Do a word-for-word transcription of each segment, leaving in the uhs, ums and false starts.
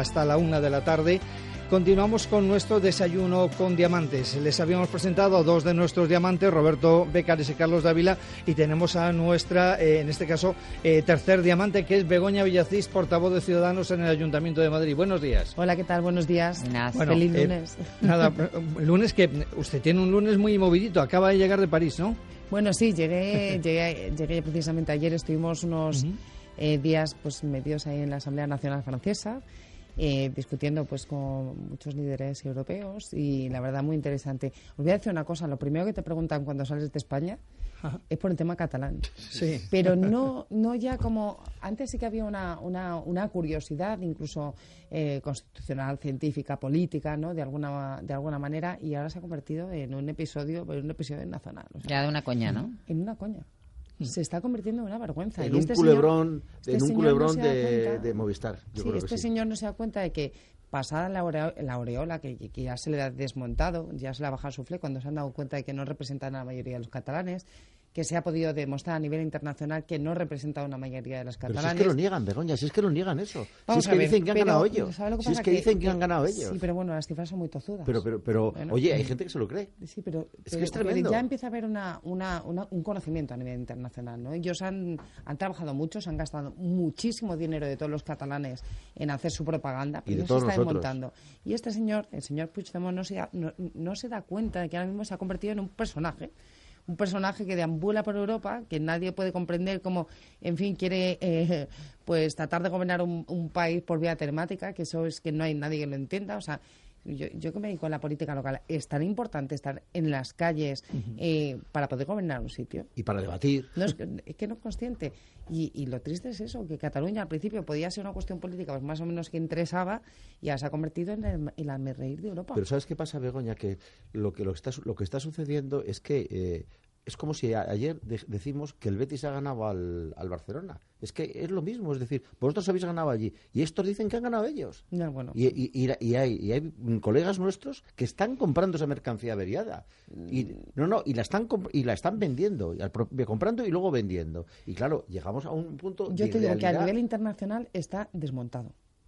hasta la una de la tarde. Continuamos con nuestro desayuno con diamantes. Les habíamos presentado a dos de nuestros diamantes, Roberto Becares y Carlos Dávila, y tenemos a nuestra, eh, en este caso, eh, tercer diamante, que es Begoña Villacís, portavoz de Ciudadanos en el Ayuntamiento de Madrid. Buenos días. Hola, ¿qué tal? Buenos días. Bueno, Feliz eh, lunes. Nada, lunes que usted tiene un lunes muy movidito, acaba de llegar de París, ¿no? Bueno, sí, llegué, llegué, llegué precisamente ayer, estuvimos unos uh-huh. eh, días pues metidos ahí en la Asamblea Nacional Francesa, Eh, discutiendo pues con muchos líderes europeos y la verdad muy interesante. Os voy a decir una cosa, lo primero que te preguntan cuando sales de España Ajá. es por el tema catalán. Sí. Pero no no ya como... Antes sí que había una, una, una curiosidad, incluso eh, constitucional, científica, política, ¿no? De alguna de alguna manera, y ahora se ha convertido en un episodio, en un episodio nacional. O sea, ya de una coña, ¿no? En una coña. Se está convirtiendo en una vergüenza. En y un este culebrón, señor, este en un señor culebrón no de, de Movistar. Yo sí, creo este que sí. señor no se da cuenta de que pasada la, ore, la aureola, que, que ya se le ha desmontado, ya se le ha bajado su fle, cuando se han dado cuenta de que no representan a la mayoría de los catalanes, que se ha podido demostrar a nivel internacional que no representa a una mayoría de los catalanes. Pero si es que lo niegan, Begoña, si es que lo niegan eso. Vamos si es que ver, dicen que han pero, ganado ellos. Que si es que, que dicen que, que han ganado ellos. Sí, pero bueno, las cifras son muy tozudas. Pero, pero, pero bueno, oye, hay gente que se lo cree. Sí, pero, es pero, que es tremendo. Ya empieza a haber una, una, una, un conocimiento a nivel internacional, ¿no? Ellos han, han trabajado mucho, se han gastado muchísimo dinero de todos los catalanes en hacer su propaganda, pero y de se todos está nosotros. desmontando. Y este señor, el señor Puigdemont, no se, da, no, no se da cuenta de que ahora mismo se ha convertido en un personaje. Un personaje que deambula por Europa, que nadie puede comprender cómo, en fin, quiere eh, pues tratar de gobernar un, un país por vía telemática, que eso es que no hay nadie que lo entienda. O sea, yo, yo que me dedico a la política local, es tan importante estar en las calles uh-huh. eh, para poder gobernar un sitio. Y para debatir. No, es, que, es que no es consciente. Y, y lo triste es eso, que Cataluña al principio podía ser una cuestión política pues más o menos que interesaba y ahora se ha convertido en el, el hazmerreír de Europa. Pero ¿sabes qué pasa, Begoña? Que lo que, lo está, lo que está sucediendo es que eh, es como si a, ayer de, decimos que el Betis ha ganado al, al Barcelona. Es que es lo mismo, es decir, vosotros habéis ganado allí y estos dicen que han ganado ellos. No, bueno. y, y, y, y, hay, y hay colegas nuestros que están comprando esa mercancía averiada. Y, no, no, y la están y la están vendiendo, y al propio, comprando y luego vendiendo. Y claro, llegamos a un punto Yo de te digo realidad. que a nivel internacional está desmontado.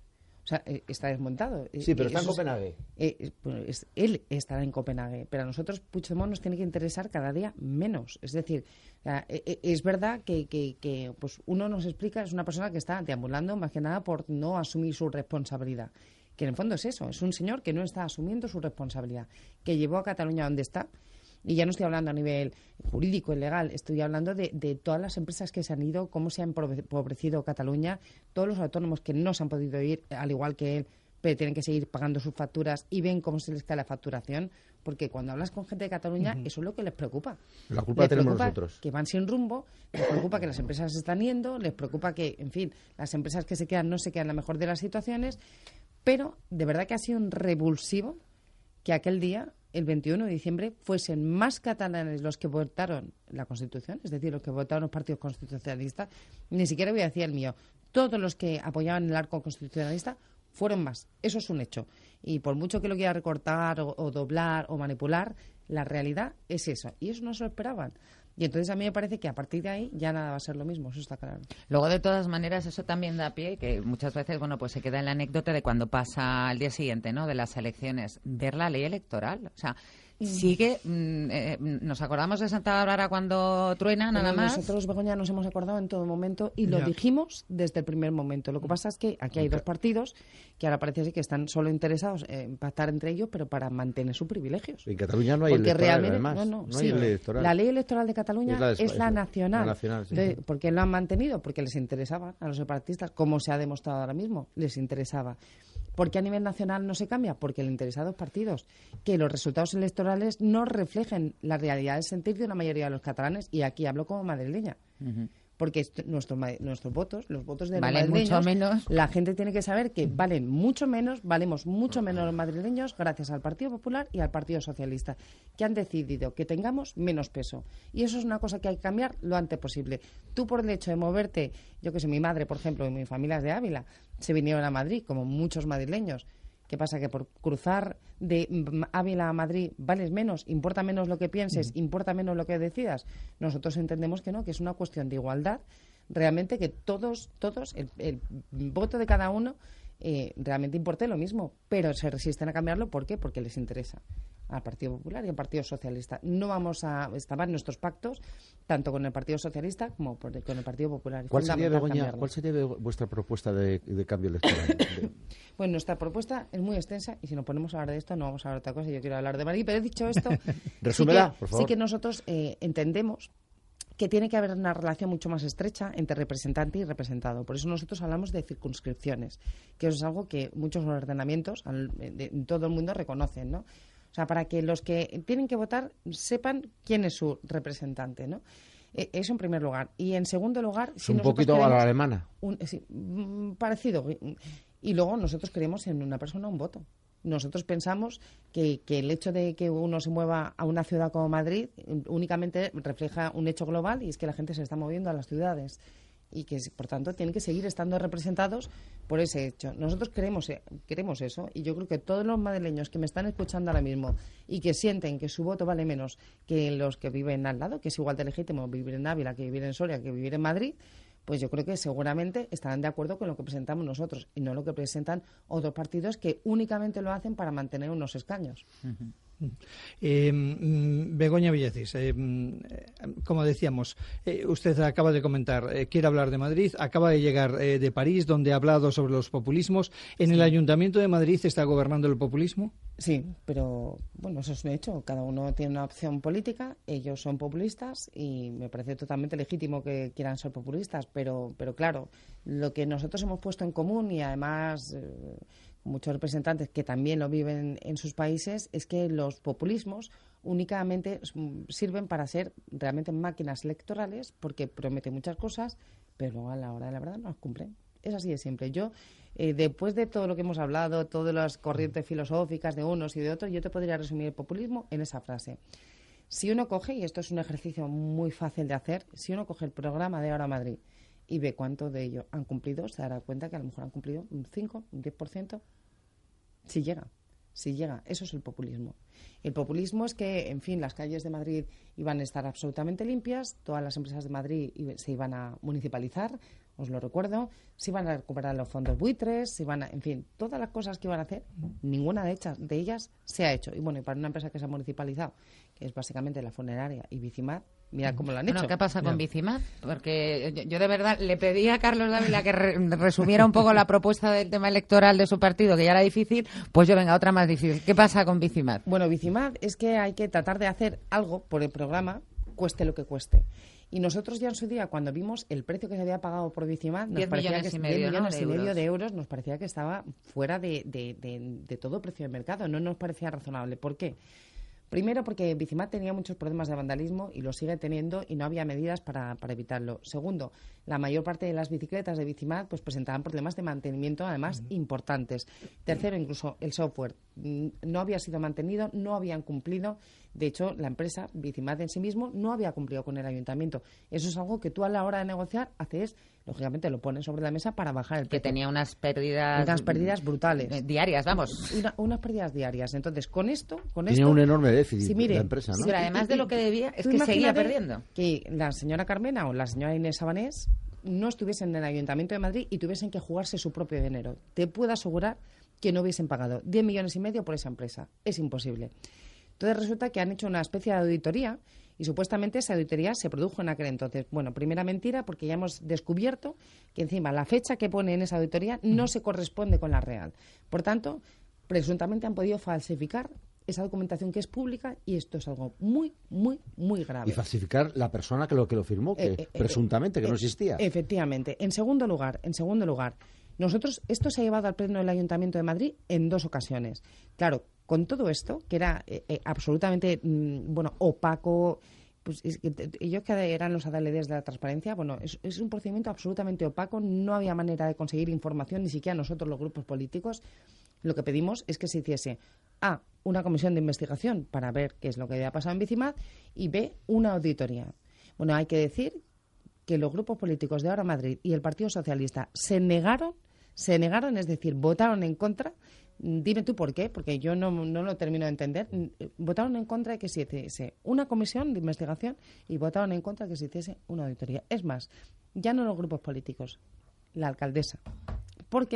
O sea, eh, está desmontado. Sí, pero está Eso en Copenhague. Es, eh, bueno, es, él estará en Copenhague, pero a nosotros Puigdemont nos tiene que interesar cada día menos. Es decir, o sea, eh, es verdad que, que, que pues uno nos explica, es una persona que está deambulando más que nada por no asumir su responsabilidad. Que en el fondo es eso, es un señor que no está asumiendo su responsabilidad, que llevó a Cataluña donde está. Y ya no estoy hablando a nivel jurídico y legal, estoy hablando de, de todas las empresas que se han ido, cómo se ha empobrecido Cataluña, todos los autónomos que no se han podido ir, al igual que él, pero tienen que seguir pagando sus facturas y ven cómo se les cae la facturación, porque cuando hablas con gente de Cataluña, uh-huh. eso es lo que les preocupa. La culpa les la tenemos preocupa nosotros. Que van sin rumbo, les preocupa que las empresas se están yendo, les preocupa que, en fin, las empresas que se quedan no se quedan en la mejor de las situaciones, pero de verdad que ha sido un revulsivo que aquel día, el veintiuno de diciembre, fuesen más catalanes los que votaron la Constitución, es decir, los que votaron los partidos constitucionalistas, ni siquiera voy a decir el mío, todos los que apoyaban el arco constitucionalista fueron más. Eso es un hecho. Y por mucho que lo quiera recortar o, o doblar o manipular, la realidad es eso. Y eso no se lo esperaban. Y entonces a mí me parece que a partir de ahí ya nada va a ser lo mismo, eso está claro. Luego, de todas maneras, eso también da pie, que muchas veces, bueno, pues se queda en la anécdota de cuando pasa al día siguiente, ¿no?, de las elecciones, ver la ley electoral. O sea, sigue, mm, eh, nos acordamos de Santa Bárbara cuando truena, nada Pero más. Nosotros, Begoña, nos hemos acordado en todo momento y lo ya. dijimos desde el primer momento. Lo que pasa es que aquí hay dos partidos que ahora parece que están solo interesados en pactar entre ellos, pero para mantener sus privilegios. En Cataluña no hay porque electoral, realmente, además. No, no, no sí, hay ley electoral. La ley electoral de Cataluña es la, de, es la nacional. La nacional sí. Entonces, ¿por qué lo han mantenido? Porque les interesaba a los separatistas, como se ha demostrado ahora mismo, les interesaba. ¿Por qué a nivel nacional no se cambia? Porque le interesa a dos partidos que los resultados electorales no reflejen la realidad del sentir de una mayoría de los catalanes, y aquí hablo como madrileña. Uh-huh. Porque esto, nuestro, nuestros votos, los votos de los valen madrileños, mucho menos. La gente tiene que saber que valen mucho menos, valemos mucho menos los madrileños gracias al Partido Popular y al Partido Socialista, que han decidido que tengamos menos peso. Y eso es una cosa que hay que cambiar lo antes posible. Tú, por el hecho de moverte, yo que sé, mi madre, por ejemplo, y mi familia es de Ávila, se vinieron a Madrid, como muchos madrileños. ¿Qué pasa? ¿Que por cruzar de Ávila a Madrid vales menos? ¿Importa menos lo que pienses? Mm. ¿Importa menos lo que decidas? Nosotros entendemos que no, que es una cuestión de igualdad. Realmente que todos, todos el, el voto de cada uno eh, realmente importe lo mismo, pero se resisten a cambiarlo. ¿Por qué? Porque les interesa al Partido Popular y al Partido Socialista. No vamos a estaban nuestros pactos tanto con el Partido Socialista como por el, con el Partido Popular. ¿Cuál sería, Begoña, ¿cuál sería vuestra propuesta de, de cambio electoral? Bueno, nuestra propuesta es muy extensa y si nos ponemos a hablar de esto no vamos a hablar de otra cosa. Yo quiero hablar de Madrid, pero he dicho esto. Resúmela, sí que, por favor. Sí que nosotros eh, entendemos que tiene que haber una relación mucho más estrecha entre representante y representado. Por eso nosotros hablamos de circunscripciones, que eso es algo que muchos ordenamientos en todo el mundo reconocen, ¿no? O sea, para que los que tienen que votar sepan quién es su representante, ¿no? Eh, eso en primer lugar. Y en segundo lugar... Es si un poquito a la alemana. Un, sí, parecido. Y luego nosotros creemos en una persona, un voto. Nosotros pensamos que, que el hecho de que uno se mueva a una ciudad como Madrid únicamente refleja un hecho global, y es que la gente se está moviendo a las ciudades y que, por tanto, tienen que seguir estando representados por ese hecho. Nosotros queremos, queremos eso, y yo creo que todos los madrileños que me están escuchando ahora mismo y que sienten que su voto vale menos que los que viven al lado, que es igual de legítimo vivir en Ávila que vivir en Soria, que vivir en Madrid, pues yo creo que seguramente estarán de acuerdo con lo que presentamos nosotros y no lo que presentan otros partidos que únicamente lo hacen para mantener unos escaños. Uh-huh. Eh, Begoña Villacís, eh, como decíamos, eh, usted acaba de comentar, eh, quiere hablar de Madrid, acaba de llegar eh, de París, donde ha hablado sobre los populismos. ¿En sí. el Ayuntamiento de Madrid está gobernando el populismo? Sí, pero bueno, eso es un hecho. Cada uno tiene una opción política, ellos son populistas y me parece totalmente legítimo que quieran ser populistas, pero, pero claro, lo que nosotros hemos puesto en común y además... Eh, muchos representantes que también lo viven en sus países, es que los populismos únicamente sirven para ser realmente máquinas electorales porque prometen muchas cosas, pero luego a la hora de la verdad no las cumplen. Es así de simple. Yo, eh, después de todo lo que hemos hablado, todas las corrientes filosóficas de unos y de otros, yo te podría resumir el populismo en esa frase. Si uno coge, y esto es un ejercicio muy fácil de hacer, si uno coge el programa de Ahora Madrid y ve cuánto de ello han cumplido, se dará cuenta que a lo mejor han cumplido un cinco, un diez por ciento. Si llega, si llega. Eso es el populismo. El populismo es que, en fin, las calles de Madrid iban a estar absolutamente limpias, todas las empresas de Madrid se iban a municipalizar, os lo recuerdo, se iban a recuperar los fondos buitres, se iban a, en fin, todas las cosas que iban a hacer, ninguna de, hechas, de ellas se ha hecho. Y bueno, y para una empresa que se ha municipalizado, que es básicamente la funeraria y Bicimad, mira cómo lo han bueno, hecho. ¿Qué pasa con Bicimad? Porque yo, yo de verdad le pedí a Carlos Dávila que re, resumiera un poco la propuesta del tema electoral de su partido, que ya era difícil, pues yo venga, otra más difícil. ¿Qué pasa con Bicimad? Bueno, Bicimad es que hay que tratar de hacer algo por el programa, cueste lo que cueste. Y nosotros ya en su día, cuando vimos el precio que se había pagado por Bicimad, nos parecía que y medio, diez millones ¿no? y de medio euros. de euros, nos parecía que estaba fuera de, de, de, de todo precio de mercado. No nos parecía razonable. ¿Por qué? Primero, porque Bicimad tenía muchos problemas de vandalismo y lo sigue teniendo y no había medidas para, para evitarlo. Segundo, la mayor parte de las bicicletas de Bicimad pues presentaban problemas de mantenimiento, además, uh-huh. importantes. Tercero, incluso el software no había sido mantenido, no habían cumplido. De hecho, la empresa, Bicimad en sí mismo, no había cumplido con el ayuntamiento. Eso es algo que tú a la hora de negociar haces, lógicamente lo pones sobre la mesa para bajar el precio. Que tenía unas pérdidas... Unas pérdidas brutales. Eh, diarias, vamos. Una, unas pérdidas diarias. Entonces, con esto... Con tenía esto, un enorme déficit sí, mire, la empresa, ¿no? Sí, pero además de lo que debía, es que seguía perdiendo. Que la señora Carmena o la señora Inés Sabanés no estuviesen en el Ayuntamiento de Madrid y tuviesen que jugarse su propio dinero. Te puedo asegurar que no hubiesen pagado diez millones y medio por esa empresa. Es imposible. Entonces resulta que han hecho una especie de auditoría y supuestamente esa auditoría se produjo en aquel entonces. Bueno, primera mentira, porque ya hemos descubierto que encima la fecha que pone en esa auditoría no se corresponde con la real. Por tanto, presuntamente han podido falsificar esa documentación que es pública y esto es algo muy, muy, muy grave. Y falsificar la persona que lo que lo firmó, que eh, eh, presuntamente, que eh, no existía. Efectivamente. En segundo lugar, en segundo lugar, nosotros, esto se ha llevado al Pleno del Ayuntamiento de Madrid en dos ocasiones. Claro, con todo esto, que era eh, eh, absolutamente, mmm, bueno, opaco, pues es que, ellos que eran los adalides de la transparencia, bueno, es, es un procedimiento absolutamente opaco, no había manera de conseguir información, ni siquiera nosotros los grupos políticos. Lo que pedimos es que se hiciese A, una comisión de investigación para ver qué es lo que había pasado en Bicimad y B, una auditoría. Bueno, hay que decir que los grupos políticos de Ahora Madrid y el Partido Socialista se negaron, se negaron, es decir, votaron en contra. Dime tú por qué, porque yo no, no lo termino de entender. Votaron en contra de que se hiciese una comisión de investigación y votaron en contra de que se hiciese una auditoría. Es más, ya no los grupos políticos, la alcaldesa. Porque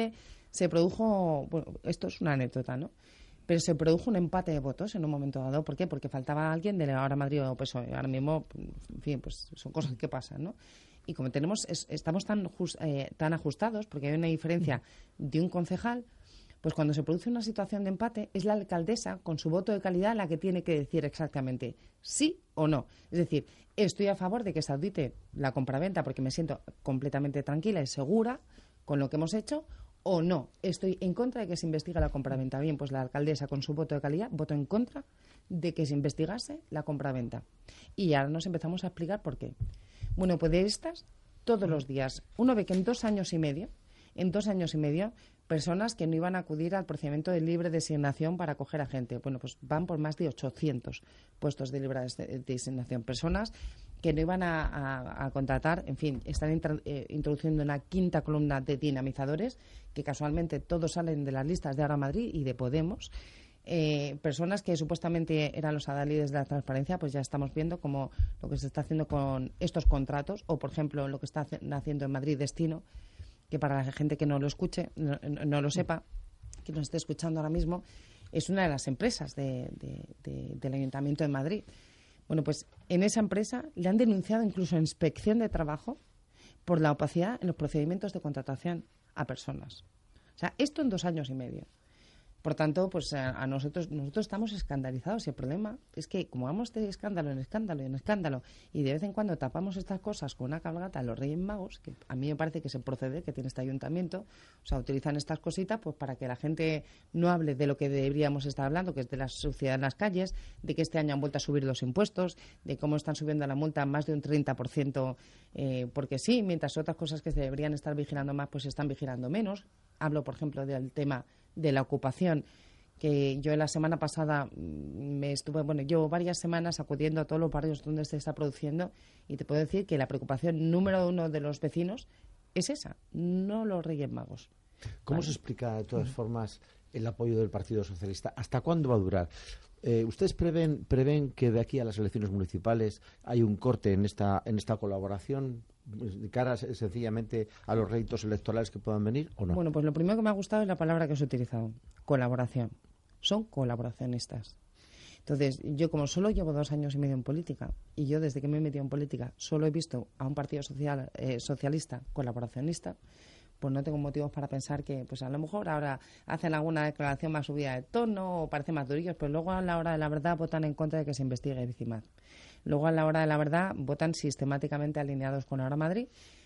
se produjo, bueno, esto es una anécdota, ¿no? Pero se produjo un empate de votos en un momento dado. ¿Por qué? Porque faltaba alguien de ahora Madrid o P S O E. Ahora mismo, en fin, pues son cosas que pasan, ¿no? Y como tenemos, es, estamos tan, just, eh, tan ajustados, porque hay una diferencia de un concejal, pues cuando se produce una situación de empate, es la alcaldesa, con su voto de calidad, la que tiene que decir exactamente sí o no. Es decir, estoy a favor de que se audite la compraventa porque me siento completamente tranquila y segura con lo que hemos hecho, o no, estoy en contra de que se investigue la compraventa. Bien, pues la alcaldesa, con su voto de calidad, votó en contra de que se investigase la compraventa. Y ahora nos empezamos a explicar por qué. Bueno, pues de estas, todos los días, uno ve que en dos años y medio, en dos años y medio, personas que no iban a acudir al procedimiento de libre designación para acoger a gente. Bueno, pues van por más de ochocientos puestos de libre designación. Personas que no iban a, a, a contratar, en fin, están intra, eh, introduciendo una quinta columna de dinamizadores, que casualmente todos salen de las listas de Ahora Madrid y de Podemos. Eh, personas que supuestamente eran los adalides de la transparencia, pues ya estamos viendo como lo que se está haciendo con estos contratos, o por ejemplo lo que está haciendo en Madrid Destino, que para la gente que no lo escuche, no, no lo sepa, que nos esté escuchando ahora mismo, es una de las empresas de, de, de, del Ayuntamiento de Madrid. Bueno, pues en esa empresa le han denunciado incluso a Inspección de Trabajo por la opacidad en los procedimientos de contratación a personas. O sea, esto en dos años y medio. Por tanto, pues a, a nosotros nosotros estamos escandalizados, y el problema es que como vamos de escándalo en escándalo y en escándalo, y de vez en cuando tapamos estas cosas con una cabalgata de los Reyes Magos, que a mí me parece que es el proceder que tiene este ayuntamiento, o sea, utilizan estas cositas pues para que la gente no hable de lo que deberíamos estar hablando, que es de la suciedad en las calles, de que este año han vuelto a subir los impuestos, de cómo están subiendo la multa más de un treinta por ciento, eh, porque sí, mientras otras cosas que se deberían estar vigilando más, pues se están vigilando menos. Hablo, por ejemplo, del tema de la ocupación, que yo la semana pasada me estuve, bueno, llevo varias semanas acudiendo a todos los barrios donde se está produciendo, y te puedo decir que la preocupación número uno de los vecinos es esa, no los Reyes Magos. ¿Cómo ¿Vale? se explica, de todas formas, el apoyo del Partido Socialista? ¿Hasta cuándo va a durar? Eh, ¿Ustedes prevén, prevén que de aquí a las elecciones municipales hay un corte en esta, en esta colaboración, de cara sencillamente a los réditos electorales que puedan venir, o no? Bueno, pues lo primero que me ha gustado es la palabra que has utilizado, colaboración. Son colaboracionistas. Entonces, yo como solo llevo dos años y medio en política, y yo desde que me he metido en política solo he visto a un partido social, eh, socialista colaboracionista, pues no tengo motivos para pensar que pues a lo mejor ahora hacen alguna declaración más subida de tono o parecen más durillos, pero luego a la hora de la verdad votan en contra de que se investigue Bicimad. Luego a la hora de la verdad votan sistemáticamente alineados con Ahora Madrid.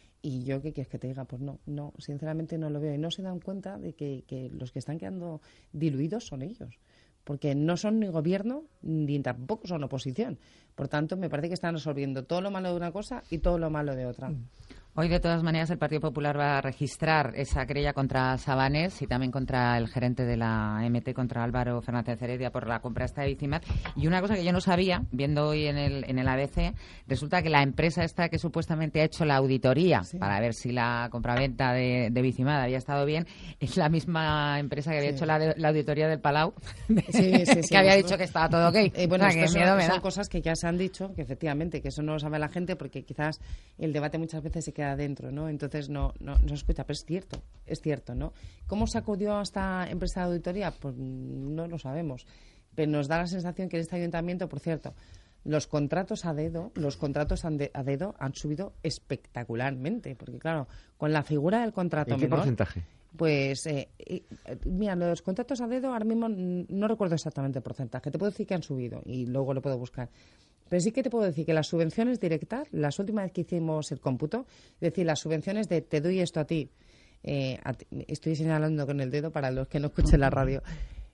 Y yo, ¿qué quieres que te diga? Pues no, no, sinceramente no lo veo. Y no se dan cuenta de que, que los que están quedando diluidos son ellos. Porque no son ni gobierno ni tampoco son oposición. Por tanto, me parece que están resolviendo todo lo malo de una cosa y todo lo malo de otra. Mm. Hoy, de todas maneras, el Partido Popular va a registrar esa querella contra Sabanés y también contra el gerente de la M T, contra Álvaro Fernández Heredia, por la compra esta de Bicimad. Y una cosa que yo no sabía, viendo hoy en el, en el A B C, resulta que la empresa esta que supuestamente ha hecho la auditoría sí. para ver si la compraventa de, de Bicimad había estado bien, es la misma empresa que había sí. hecho la, de, la auditoría del Palau, sí, sí, sí, que había dicho que estaba todo ok. Eh, bueno, o sea, que son, miedo me da. Son cosas que ya se han dicho, que efectivamente, que eso no lo sabe la gente, porque quizás el debate muchas veces se queda adentro, ¿no? Entonces no, no, no se escucha, pero es cierto, es cierto, ¿no? ¿Cómo se acudió a esta empresa de auditoría? Pues no lo sabemos, pero nos da la sensación que en este ayuntamiento, por cierto, los contratos a dedo, los contratos a dedo han subido espectacularmente, porque claro, con la figura del contrato ¿En qué menor, porcentaje? Pues, eh, eh, mira, los contratos a dedo ahora mismo no recuerdo exactamente el porcentaje, te puedo decir que han subido y luego lo puedo buscar. Pero sí que te puedo decir que las subvenciones directas, las últimas vez que hicimos el cómputo, es decir, las subvenciones de te doy esto a ti, eh, a ti estoy señalando con el dedo para los que no escuchen la radio,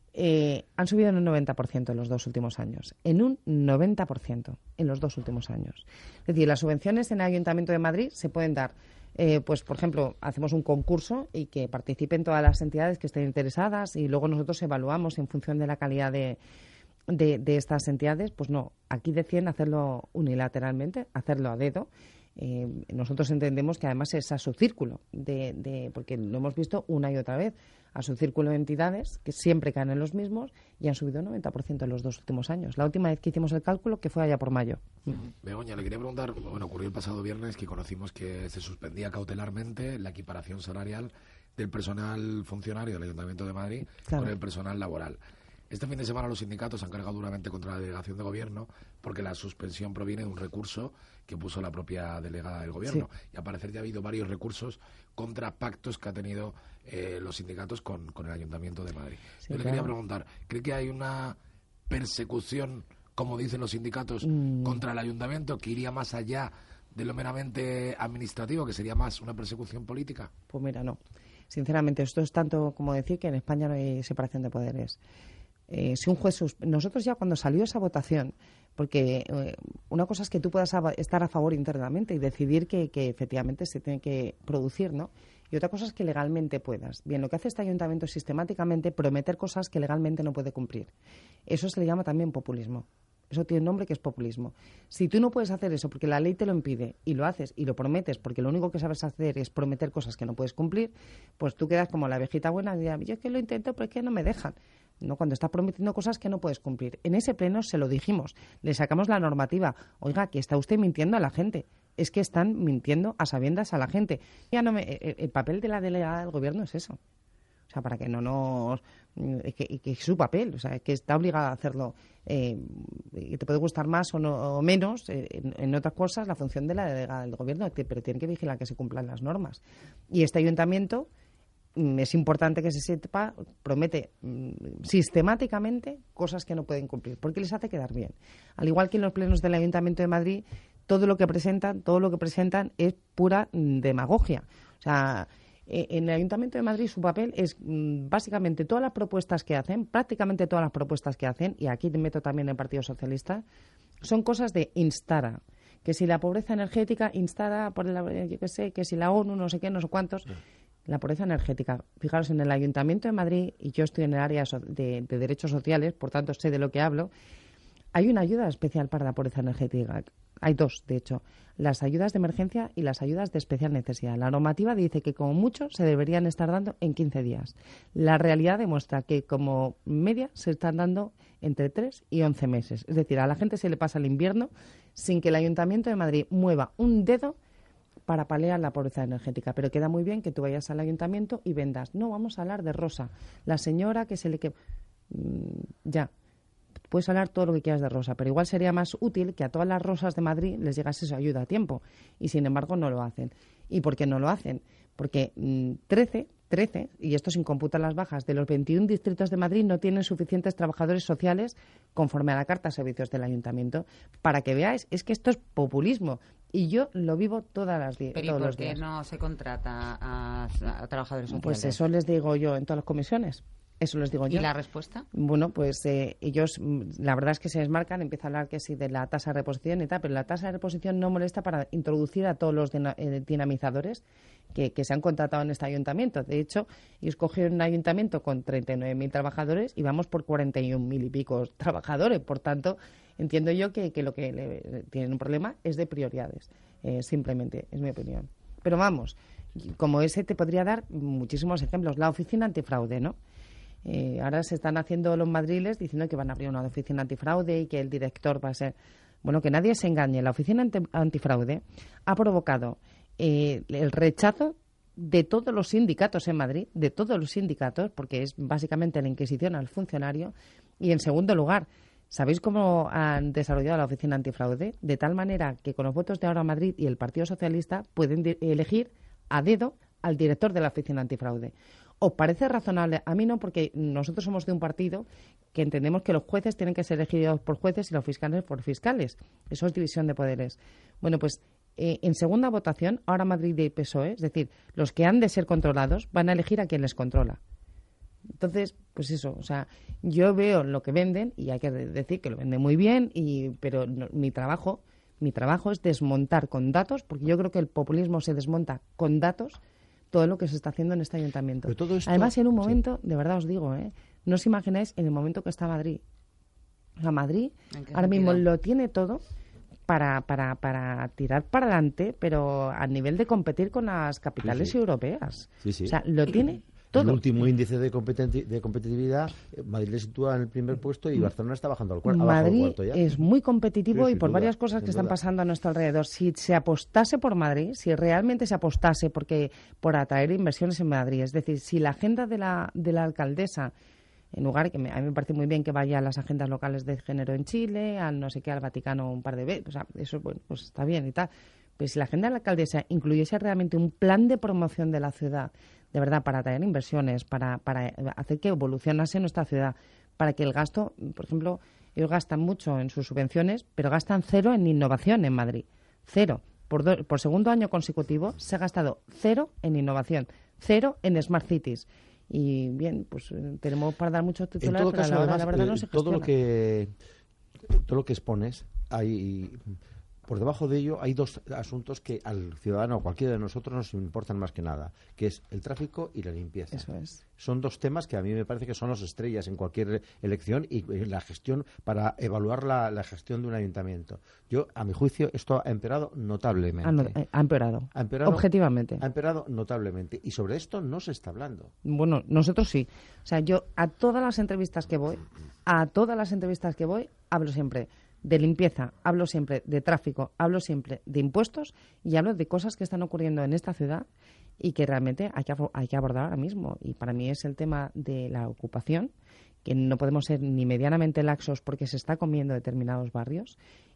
eh, han subido en un noventa por ciento en los dos últimos años. En un noventa por ciento en los dos últimos años. Es decir, las subvenciones en el Ayuntamiento de Madrid se pueden dar, eh, pues por ejemplo, hacemos un concurso y que participen todas las entidades que estén interesadas y luego nosotros evaluamos en función de la calidad de... De, de estas entidades, pues no, aquí deciden hacerlo unilateralmente, hacerlo a dedo. Eh, nosotros entendemos que además es a su círculo, de, de, porque lo hemos visto una y otra vez, a su círculo de entidades que siempre caen en los mismos y han subido un noventa por ciento en los dos últimos años. La última vez que hicimos el cálculo, que fue allá por mayo. Begoña, le quería preguntar, bueno, ocurrió el pasado viernes que conocimos que se suspendía cautelarmente la equiparación salarial del personal funcionario del Ayuntamiento de Madrid Claro. con el personal laboral. Este fin de semana los sindicatos han cargado duramente contra la delegación de gobierno porque la suspensión proviene de un recurso que puso la propia delegada del gobierno. Sí. Y al parecer ya ha habido varios recursos contra pactos que ha tenido eh, los sindicatos con, con el Ayuntamiento de Madrid. Sí, Yo le claro. quería preguntar, ¿cree que hay una persecución, como dicen los sindicatos, Mm. contra el Ayuntamiento que iría más allá de lo meramente administrativo, que sería más una persecución política? Pues mira, no. Sinceramente, esto es tanto como decir que en España no hay separación de poderes. Eh, si un juez... sus- Nosotros ya cuando salió esa votación, porque eh, una cosa es que tú puedas ava- estar a favor internamente y decidir que, que efectivamente se tiene que producir, ¿no? Y otra cosa es que legalmente puedas. Bien, lo que hace este ayuntamiento es sistemáticamente prometer cosas que legalmente no puede cumplir. Eso se le llama también populismo. Eso tiene un nombre que es populismo. Si tú no puedes hacer eso porque la ley te lo impide y lo haces y lo prometes porque lo único que sabes hacer es prometer cosas que no puedes cumplir, pues tú quedas como la abejita buena y dirás, yo es que lo intento pero es que no me dejan. No, cuando estás prometiendo cosas que no puedes cumplir. En ese pleno se lo dijimos, le sacamos la normativa. Oiga, que está usted mintiendo a la gente. Es que están mintiendo a sabiendas a la gente. Ya no me, el, el papel de la delegada del gobierno es eso. O sea, para que no nos... Es que, que es su papel, o sea, es que está obligada a hacerlo. Eh, y te puede gustar más o, no, o menos, eh, en, en otras cosas, la función de la delegada del gobierno, que- pero tiene que vigilar que se cumplan las normas. Y este ayuntamiento, mm, es importante que se sepa, promete mm, sistemáticamente cosas que no pueden cumplir, porque les hace quedar bien. Al igual que en los plenos del Ayuntamiento de Madrid, todo lo que presentan, todo lo que presentan es pura mm, demagogia. O sea, eh, en el Ayuntamiento de Madrid su papel es mm, básicamente todas las propuestas que hacen, prácticamente todas las propuestas que hacen, y aquí te meto también el Partido Socialista, son cosas de instar. Que si la pobreza energética instada por la, yo qué sé, que si la ONU, no sé qué, no sé cuántos. La pobreza energética. Fijaros, en el Ayuntamiento de Madrid, y yo estoy en el área so- de, de derechos sociales, por tanto sé de lo que hablo, hay una ayuda especial para la pobreza energética. Hay dos, de hecho, las ayudas de emergencia y las ayudas de especial necesidad. La normativa dice que como mucho se deberían estar dando en quince días. La realidad demuestra que como media se están dando entre tres y once meses. Es decir, a la gente se le pasa el invierno sin que el Ayuntamiento de Madrid mueva un dedo para paliar la pobreza energética. Pero queda muy bien que tú vayas al ayuntamiento y vendas. No, vamos a hablar de Rosa, la señora que se le... que mm, Ya, puedes hablar todo lo que quieras de Rosa, pero igual sería más útil que a todas las Rosas de Madrid les llegase su ayuda a tiempo. Y sin embargo no lo hacen. ¿Y por qué no lo hacen? Porque mm, trece, trece, y esto sin computar las bajas, de los veintiún distritos de Madrid no tienen suficientes trabajadores sociales conforme a la Carta de Servicios del Ayuntamiento. Para que veáis, es que esto es populismo. Y yo lo vivo todas las di- Pero ¿y todos por los qué días. no se contrata a, a trabajadores sociales? Pues eso les digo yo en todas las comisiones. Eso les digo ¿Y yo. la respuesta? Bueno, pues eh, ellos, mm, la verdad es que se desmarcan, empieza a hablar que sí de la tasa de reposición y tal, pero la tasa de reposición no molesta para introducir a todos los dina- eh, dinamizadores que, que se han contratado en este ayuntamiento. De hecho, ellos cogieron un ayuntamiento con treinta y nueve mil trabajadores y vamos por cuarenta y un mil y pico trabajadores. Por tanto, entiendo yo que, que lo que le- tienen un problema es de prioridades, eh, simplemente, es mi opinión. Pero vamos, como ese te podría dar muchísimos ejemplos. La oficina antifraude, ¿no? Eh, ahora se están haciendo los madriles diciendo que van a abrir una oficina antifraude y que el director va a ser... Bueno, que nadie se engañe. La oficina anti- antifraude ha provocado eh, el rechazo de todos los sindicatos en Madrid, de todos los sindicatos, porque es básicamente la inquisición al funcionario. Y en segundo lugar, ¿sabéis cómo han desarrollado la oficina antifraude? De tal manera que con los votos de Ahora Madrid y el Partido Socialista pueden de- elegir a dedo al director de la oficina antifraude. ¿Os parece razonable? A mí no, porque nosotros somos de un partido que entendemos que los jueces tienen que ser elegidos por jueces y los fiscales por fiscales. Eso es división de poderes. Bueno, pues eh, en segunda votación, Ahora Madrid y P S O E, es decir, los que han de ser controlados, van a elegir a quien les controla. Entonces, pues eso, o sea, yo veo lo que venden y hay que de- decir que lo venden muy bien, y pero no- mi trabajo, mi trabajo es desmontar con datos, porque yo creo que el populismo se desmonta con datos todo lo que se está haciendo en este ayuntamiento. Pero todo esto- Además, en un sí. momento, de verdad os digo, ¿eh? No os imagináis en el momento que está Madrid. O sea, Madrid ¿En qué ahora mismo sentido? lo tiene todo para, para, para tirar para adelante, pero a nivel de competir con las capitales Sí, sí. europeas. Sí, sí. O sea, lo tiene Todo. El último índice de, competenti- de competitividad, Madrid le sitúa en el primer puesto y Barcelona está bajando al, cuar- abajo al Madrid cuarto ya. es muy competitivo Sí, y sin por duda, varias cosas sin que están duda. pasando a nuestro alrededor. Si se apostase por Madrid, si realmente se apostase porque por atraer inversiones en Madrid, es decir, si la agenda de la, de la alcaldesa, en lugar que me, a mí me parece muy bien que vaya a las agendas locales de género en Chile, al no sé qué, al Vaticano un par de veces, o sea, eso bueno, pues está bien y tal. Pero si la agenda de la alcaldesa incluyese realmente un plan de promoción de la ciudad, de verdad, para atraer inversiones, para, para hacer que evolucionase nuestra ciudad, para que el gasto, por ejemplo, ellos gastan mucho en sus subvenciones, pero gastan cero en innovación en Madrid. Cero. Por, do, por segundo año consecutivo se ha gastado cero en innovación, cero en Smart Cities. Y bien, pues tenemos para dar muchos titulares, En todo pero caso, a la hora, además, la verdad eh, no se todo lo gestiona. que todo lo que expones, hay por debajo de ello hay dos asuntos que al ciudadano o cualquiera de nosotros nos importan más que nada, que es el tráfico y la limpieza. Eso es. Son dos temas que a mí me parece que son las estrellas en cualquier elección y en la gestión para evaluar la, la gestión de un ayuntamiento. Yo, a mi juicio, esto ha empeorado notablemente. Ha, no- eh, ha empeorado. Ha empeorado, Objetivamente. Ha empeorado notablemente. Y sobre esto no se está hablando. Bueno, nosotros sí. O sea, yo a todas las entrevistas que voy, a todas las entrevistas que voy, hablo siempre de limpieza, hablo siempre de tráfico, hablo siempre de impuestos y hablo de cosas que están ocurriendo en esta ciudad y que realmente hay que, hay que abordar ahora mismo. Y para mí es el tema de la ocupación, que no podemos ser ni medianamente laxos porque se está comiendo determinados barrios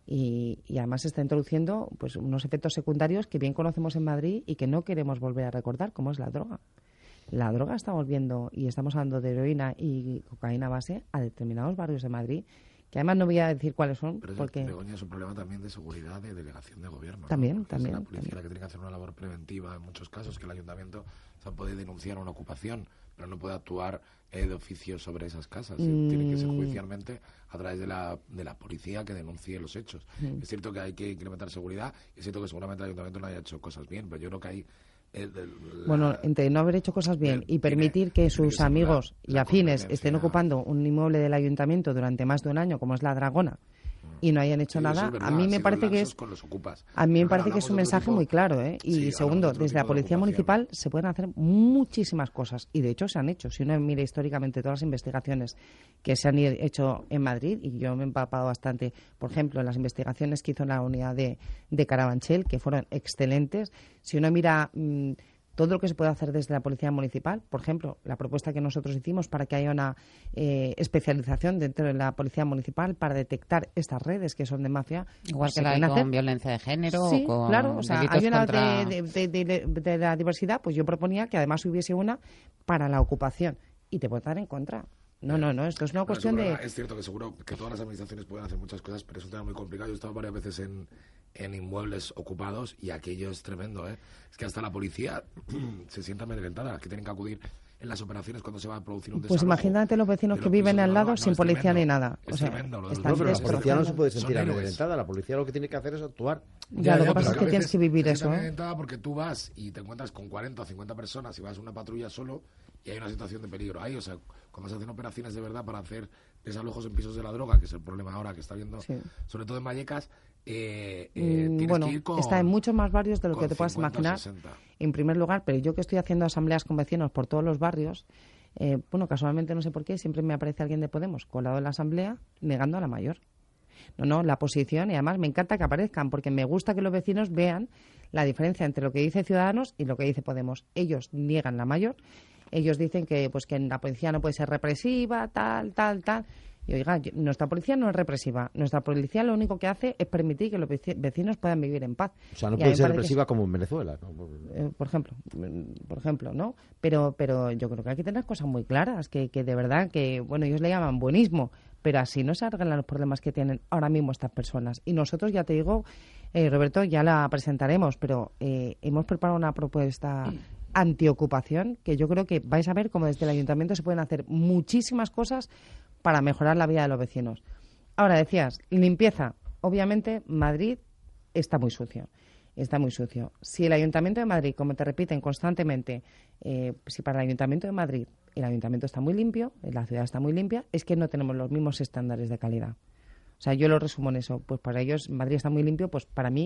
y, y además se está introduciendo pues unos efectos secundarios que bien conocemos en Madrid y que no queremos volver a recordar, como es la droga. La droga está volviendo, y estamos hablando de heroína y cocaína base, a determinados barrios de Madrid, que además no voy a decir cuáles son, Pero porque... Begoña, es un problema también de seguridad, de delegación de gobierno, ¿no? También, Porque también, es la policía también. la que tiene que hacer una labor preventiva en muchos casos, que el ayuntamiento se puede denunciar una ocupación, pero no puede actuar eh, de oficio sobre esas casas. Mm. Tiene que ser judicialmente a través de la, de la policía que denuncie los hechos. Mm. Es cierto que hay que incrementar seguridad, es cierto que seguramente el ayuntamiento no haya hecho cosas bien, pero yo creo que hay... eh, de- la- Bueno, entre no haber hecho cosas bien Tiene- y permitir tiene que sus que ser amigos la- y la afines competencia. estén ocupando un inmueble del ayuntamiento durante más de un año, como es la Dragona, y no hayan hecho Sí, eso nada, es verdad, a mí han me sido parece que laxos es con los ocupas. a mí me Pero parece que hablamos es un de otro mensaje tipo- muy claro, ¿eh? Y Sí, hablamos segundo, de otro desde la tipo de Policía ocupación. Municipal se pueden hacer muchísimas cosas y de hecho se han hecho. Si uno mira históricamente todas las investigaciones que se han i- hecho en Madrid, y yo me he empapado bastante, por ejemplo, en las investigaciones que hizo la unidad de, de Carabanchel, que fueron excelentes. Si uno mira mm, todo lo que se puede hacer desde la Policía Municipal, por ejemplo, la propuesta que nosotros hicimos para que haya una eh, especialización dentro de la Policía Municipal para detectar estas redes que son de mafia. Igual se que la pueden hay con hacer. violencia de género Sí, o con claro, o sea, delitos hay una contra... de, de- de- de- de la diversidad, pues yo proponía que además hubiese una para la ocupación y te votar en contra. No, no, no, esto es una Bueno, cuestión es de... verdad, Es cierto que seguro que todas las administraciones pueden hacer muchas cosas, pero es un tema muy complicado. Yo he estado varias veces en, en inmuebles ocupados y aquello es tremendo, ¿eh? Es que hasta la policía se sienta amedrentada, que tienen que acudir en las operaciones cuando se va a producir un Pues desalojo imagínate los vecinos de que los viven pisos de al la lado droga. sin No, es policía tremendo. ni nada. Es O sea, tremendo lo de los están No, pero la destrozando. policía no se puede Son sentir héroes. amedrentada. La policía lo que tiene que hacer es actuar. Ya, lo que pasa pero es que a tienes veces que vivir se eso, siente ¿eh? amedrentada porque tú vas y te encuentras con cuarenta o cincuenta personas y vas a una patrulla solo y hay una situación de peligro ahí. O sea, cuando se hacen operaciones de verdad para hacer desalojos en pisos de la droga, que es el problema ahora que está viendo, Sí. sobre todo en Vallecas, eh, eh, Mm, tienes bueno, que ir con... está en muchos más barrios de lo con que te puedas cincuenta o imaginar, sesenta. en primer lugar, pero yo que estoy haciendo asambleas con vecinos por todos los barrios, eh, bueno, casualmente no sé por qué, siempre me aparece alguien de Podemos colado en la asamblea negando a la mayor. No, no, la posición, y además me encanta que aparezcan, porque me gusta que los vecinos vean la diferencia entre lo que dice Ciudadanos y lo que dice Podemos. Ellos niegan la mayor, ellos dicen que pues que la policía no puede ser represiva, tal, tal, tal. Y oiga, yo- nuestra policía no es represiva. Nuestra policía lo único que hace es permitir que los veci- vecinos puedan vivir en paz. O sea, no Y a puede mí me ser parece que represiva como en Venezuela, ¿no? eh, por ejemplo, mm, por ejemplo, ¿no? Pero, pero yo creo que hay que tener cosas muy claras, que, que de verdad, que, bueno, ellos le llaman buenismo, pero así no se arreglan los problemas que tienen ahora mismo estas personas. Y nosotros, ya te digo, eh, Roberto, ya la presentaremos, pero eh, hemos preparado una propuesta antiocupación que yo creo que vais a ver cómo desde el ayuntamiento se pueden hacer muchísimas cosas para mejorar la vida de los vecinos. Ahora decías, limpieza. Obviamente, Madrid está muy sucio. Está muy sucio. Si el Ayuntamiento de Madrid, como te repiten constantemente, eh, si para el Ayuntamiento de Madrid el Ayuntamiento está muy limpio, la ciudad está muy limpia, es que no tenemos los mismos estándares de calidad. O sea, yo lo resumo en eso. Pues para ellos Madrid está muy limpio, pues para mí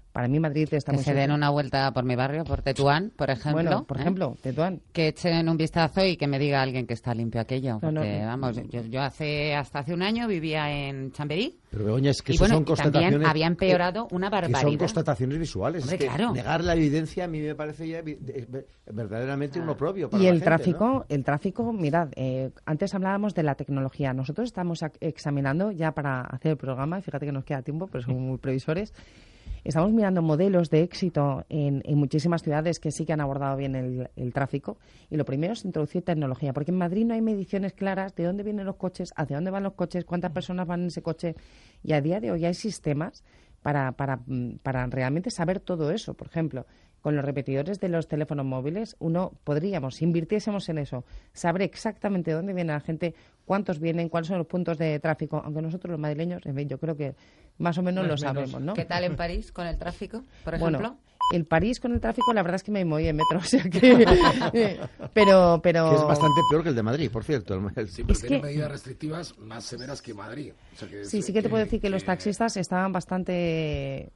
Para mí Madrid está que muy se den sucio. una vuelta por mi barrio, por Tetuán, por ejemplo. Bueno, por ¿eh? ejemplo, Tetuán. Que echen un vistazo y que me diga alguien que está limpio aquello. No, Porque, no. vamos, yo, yo hace hasta hace un año vivía en Chamberí. Pero Begoña, es que Y eso bueno, son y constataciones... también había empeorado que- una que barbaridad. son constataciones visuales. Hombre, es que claro. negar la evidencia a mí me parece ya evi- de- verdaderamente un oprobio para Y la el gente, tráfico, ¿no? el tráfico, mirad, eh, antes hablábamos de la tecnología. Nosotros estamos ac- examinando ya para hacer el programa, fíjate que nos queda tiempo, pero somos muy previsores. Estamos mirando modelos de éxito en, en muchísimas ciudades que sí que han abordado bien el, el tráfico. Y lo primero es introducir tecnología, porque en Madrid no hay mediciones claras de dónde vienen los coches, hacia dónde van los coches, cuántas personas van en ese coche. Y a día de hoy hay sistemas para, para, mm, para realmente saber todo eso. Por ejemplo, con los repetidores de los teléfonos móviles, uno podríamos, si invirtiésemos en eso, saber exactamente dónde viene la gente, cuántos vienen, cuáles son los puntos de tráfico, aunque nosotros los madrileños, en fin, yo creo que más o menos lo sabemos, ¿no? ¿Qué tal en París con el tráfico, por ejemplo? Bueno, el París con el tráfico, la verdad es que me moví en metro, o sea que... eh, pero, pero... Que es bastante peor que el de Madrid, por cierto. el- el- Sí, pero Es tiene que- medidas restrictivas más severas que Madrid. O sea que Sí, es- sí que te puedo decir que los taxistas estaban bastante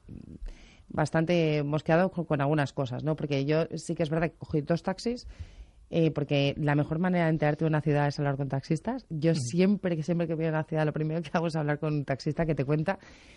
bastante mosqueados con, con algunas cosas, ¿no? Porque yo sí que es verdad que cogí dos taxis, eh, porque la mejor manera de enterarte de una ciudad es hablar con taxistas. Yo siempre que siempre que voy a una ciudad lo primero que hago es hablar con un taxista que te cuenta,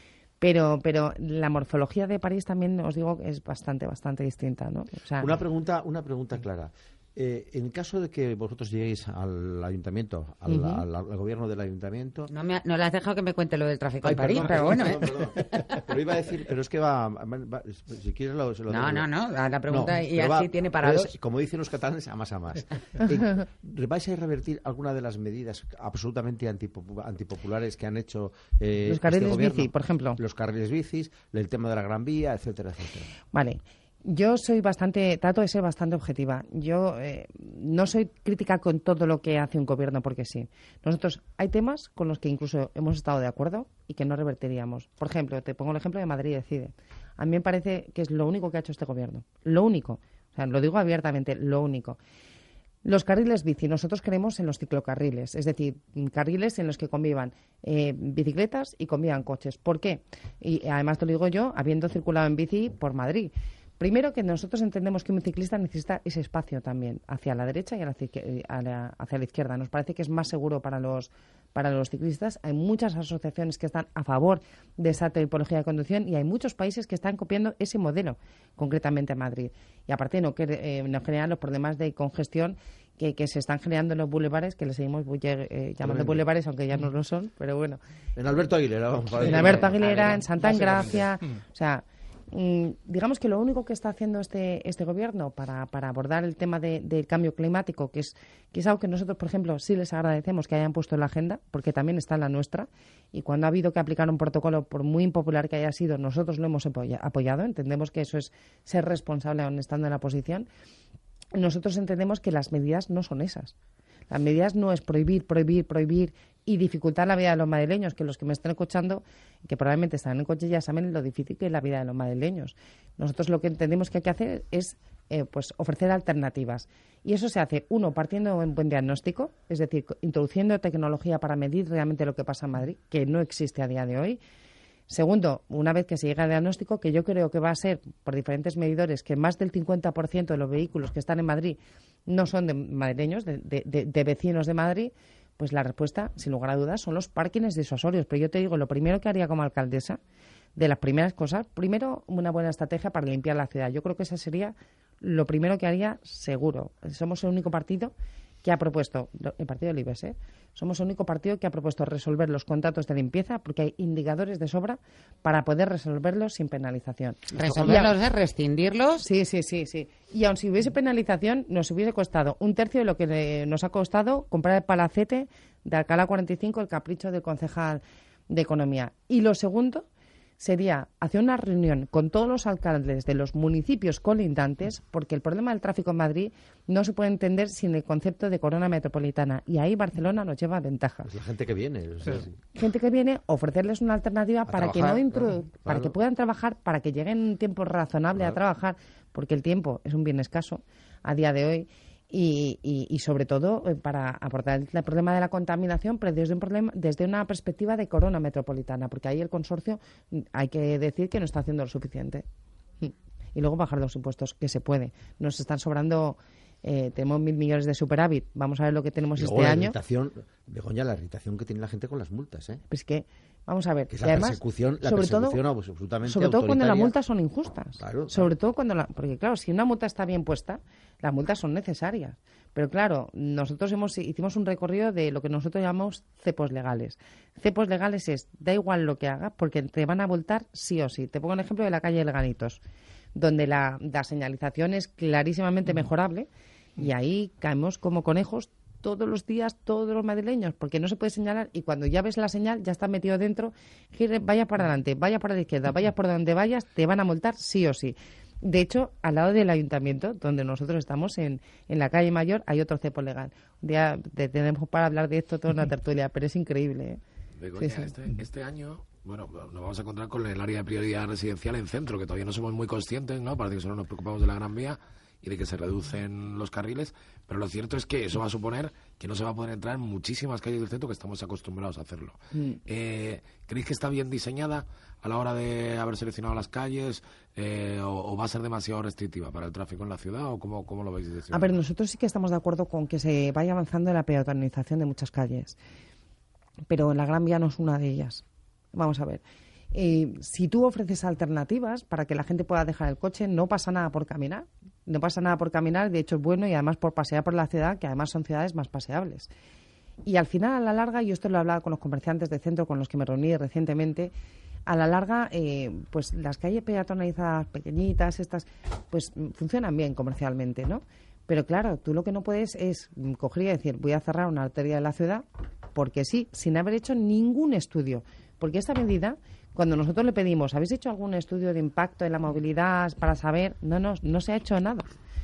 pero pero la morfología de París también os digo que es bastante bastante distinta, ¿no? O sea, Una pregunta, una pregunta clara. Eh, en caso de que vosotros lleguéis al ayuntamiento, al, Ujú. al- al gobierno del ayuntamiento... No, me, ha- no le has dejado que me cuente lo del tráfico Ay, en París, perdón, pero perdón, bueno, ¿eh? perdón, perdón. Pero iba a decir, pero es que va, va- va- si quieres lo, se lo No, digo. no, no, la pregunta y pero así tiene para pero dos. es, como dicen los catalanes, a más a más. Eh, ¿Vais a revertir alguna de las medidas absolutamente antipopu- antipopulares que han hecho eh, Los carriles este gobierno? bici, por ejemplo. Los carriles bicis, el tema de la Gran Vía, etcétera, etcétera. Vale. Yo soy bastante, trato de ser bastante objetiva. Yo eh, no soy crítica con todo lo que hace un gobierno porque sí. Nosotros hay temas con los que incluso hemos estado de acuerdo y que no revertiríamos. Por ejemplo, te pongo el ejemplo de Madrid Decide. A mí me parece que es lo único que ha hecho este gobierno. Lo único. O sea, lo digo abiertamente, lo único. Los carriles bici, nosotros creemos en los ciclocarriles, es decir, carriles en los que convivan eh, bicicletas y convivan coches. ¿Por qué? Y además te lo digo yo, habiendo circulado en bici por Madrid. Primero, que nosotros entendemos que un ciclista necesita ese espacio también, hacia la derecha y a la cique- a la- hacia la izquierda. Nos parece que es más seguro para los, para los ciclistas. Hay muchas asociaciones que están a favor de esa tipología de conducción y hay muchos países que están copiando ese modelo, concretamente en Madrid. Y aparte no, que, eh, no generan los problemas de congestión que, que se están generando en los bulevares, que les seguimos bulle- eh, llamando Tremendo. bulevares, aunque ya no lo son, pero bueno. En Alberto Aguilera, vamos a ver. En Alberto Aguilera, en Básicamente. Santa Engracia, o sea, mm, digamos que lo único que está haciendo este este gobierno para, para abordar el tema de- del cambio climático, que es, que es algo que nosotros, por ejemplo, sí les agradecemos que hayan puesto en la agenda, porque también está en la nuestra, y cuando ha habido que aplicar un protocolo, por muy impopular que haya sido, nosotros lo hemos apoya- apoyado, entendemos que eso es ser responsable aún estando en la oposición. Nosotros entendemos que las medidas no son esas. Las medidas no es prohibir, prohibir, prohibir y dificultar la vida de los madrileños, que los que me estén escuchando, que probablemente están en el coche, ya saben lo difícil que es la vida de los madrileños. Nosotros lo que entendemos que hay que hacer es eh, pues ofrecer alternativas. Y eso se hace, uno, partiendo de un buen diagnóstico, es decir, co- introduciendo tecnología para medir realmente lo que pasa en Madrid, que no existe a día de hoy. Segundo, una vez que se llega al diagnóstico, que yo creo que va a ser, por diferentes medidores, que más del cincuenta por ciento de los vehículos que están en Madrid no son de madrileños, de, de- de- de vecinos de Madrid, pues la respuesta, sin lugar a dudas, son los parkings disuasorios. Pero yo te digo, lo primero que haría como alcaldesa, de las primeras cosas, primero, una buena estrategia para limpiar la ciudad. Yo creo que esa sería lo primero que haría seguro. Somos el único partido que ha propuesto, el partido del IBEX, ¿eh? Somos el único partido que ha propuesto resolver los contratos de limpieza porque hay indicadores de sobra para poder resolverlos sin penalización. Resolverlos es rescindirlos. Sí, sí, sí, sí. Y aun si hubiese penalización, nos hubiese costado un tercio de lo que le- nos ha costado comprar el palacete de Alcalá cuarenta y cinco, el capricho del concejal de Economía. Y lo segundo sería hacer una reunión con todos los alcaldes de los municipios colindantes, porque el problema del tráfico en Madrid no se puede entender sin el concepto de corona metropolitana. Y ahí Barcelona nos lleva ventaja. Es la gente que viene. o sea, sí. Gente que viene, ofrecerles una alternativa A para que trabajar, no introdu- claro, para claro. que puedan trabajar, para que lleguen en un tiempo razonable a Claro. trabajar, porque el tiempo es un bien escaso a día de hoy. Y, y, y sobre todo eh, para abordar el problema de la contaminación, pero desde un problema, desde una perspectiva de corona metropolitana, porque ahí el consorcio hay que decir que no está haciendo lo suficiente. Y luego bajar los impuestos, que se puede. Nos están sobrando, eh, tenemos mil millones de superávit. Vamos a ver lo que tenemos y este la año. Irritación, Begoña, la irritación que tiene la gente con las multas, ¿eh? Pues que, vamos a ver. Que es y la además, persecución, la sobre persecución todo, absolutamente sobre todo cuando las autoritaria. multas son injustas. Claro, sobre claro. todo cuando la, porque claro, si una multa está bien puesta, las multas son necesarias. Pero claro, nosotros hemos hicimos un recorrido de lo que nosotros llamamos cepos legales. Cepos legales es, da igual lo que hagas, porque te van a multar sí o sí. Te pongo el ejemplo de la calle Leganitos, donde la, la señalización es clarísimamente mejorable y ahí caemos como conejos todos los días, todos los madrileños, porque no se puede señalar y cuando ya ves la señal ya está metido dentro, gire, vaya para adelante, vaya para la izquierda, vaya por donde vayas, te van a multar sí o sí. De hecho, al lado del ayuntamiento, donde nosotros estamos, en, en la calle Mayor, hay otro cepo legal. Un día te tenemos para hablar de esto toda una tertulia, pero es increíble, ¿eh? Begoña, Sí, sí. Este, este año, bueno, nos vamos a encontrar con el área de prioridad residencial en centro, que todavía no somos muy conscientes, ¿no? Parece que solo nos preocupamos de la Gran Vía y de que se reducen los carriles, pero lo cierto es que eso va a suponer que no se va a poder entrar en muchísimas calles del centro que estamos acostumbrados a hacerlo. Mm. Eh, ¿Creéis que está bien diseñada a la hora de haber seleccionado las calles eh, o, o va a ser demasiado restrictiva para el tráfico en la ciudad o cómo, cómo lo veis desde A ver, nosotros sí que estamos de acuerdo con que se vaya avanzando en la peatonalización de muchas calles, pero la Gran Vía no es una de ellas. Vamos a ver. Eh, si tú ofreces alternativas para que la gente pueda dejar el coche, no pasa nada por caminar. No pasa nada por caminar, de hecho es bueno, y además por pasear por la ciudad, que además son ciudades más paseables. Y al final, a la larga, yo esto lo he hablado con los comerciantes de centro con los que me reuní recientemente, a la larga, eh, pues las calles peatonalizadas pequeñitas, estas, pues funcionan bien comercialmente, ¿no? Pero claro, tú lo que no puedes es coger y decir, voy a cerrar una arteria de la ciudad, porque sí, sin haber hecho ningún estudio. Porque esta medida, cuando nosotros le pedimos, ¿habéis hecho algún estudio de impacto en la movilidad para saber? No, no, no se ha hecho nada.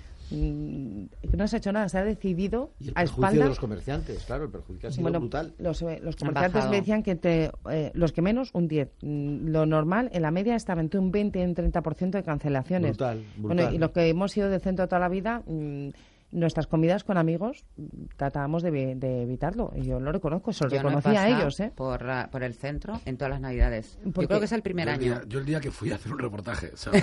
No se ha hecho nada, se ha decidido Y el a perjuicio espalda. de los comerciantes, claro, el perjuicio ha sido Bueno, brutal. Los, eh, los Han comerciantes bajado. me decían que entre, eh, los que menos, un diez. Mm, Lo normal, en la media, estaba entre un veinte y un treinta por ciento de cancelaciones. Brutal, Bueno, brutal. y los que hemos ido del centro toda la vida, mm, nuestras comidas con amigos, mm, tratábamos de, vi- de evitarlo. Y yo lo reconozco, se lo Yo no he reconocía a pasado ellos, ¿eh? por, la- por el centro en todas las navidades. Yo Porque- creo que es el primer yo, el año. día, yo el día que fui a hacer un reportaje, o sea,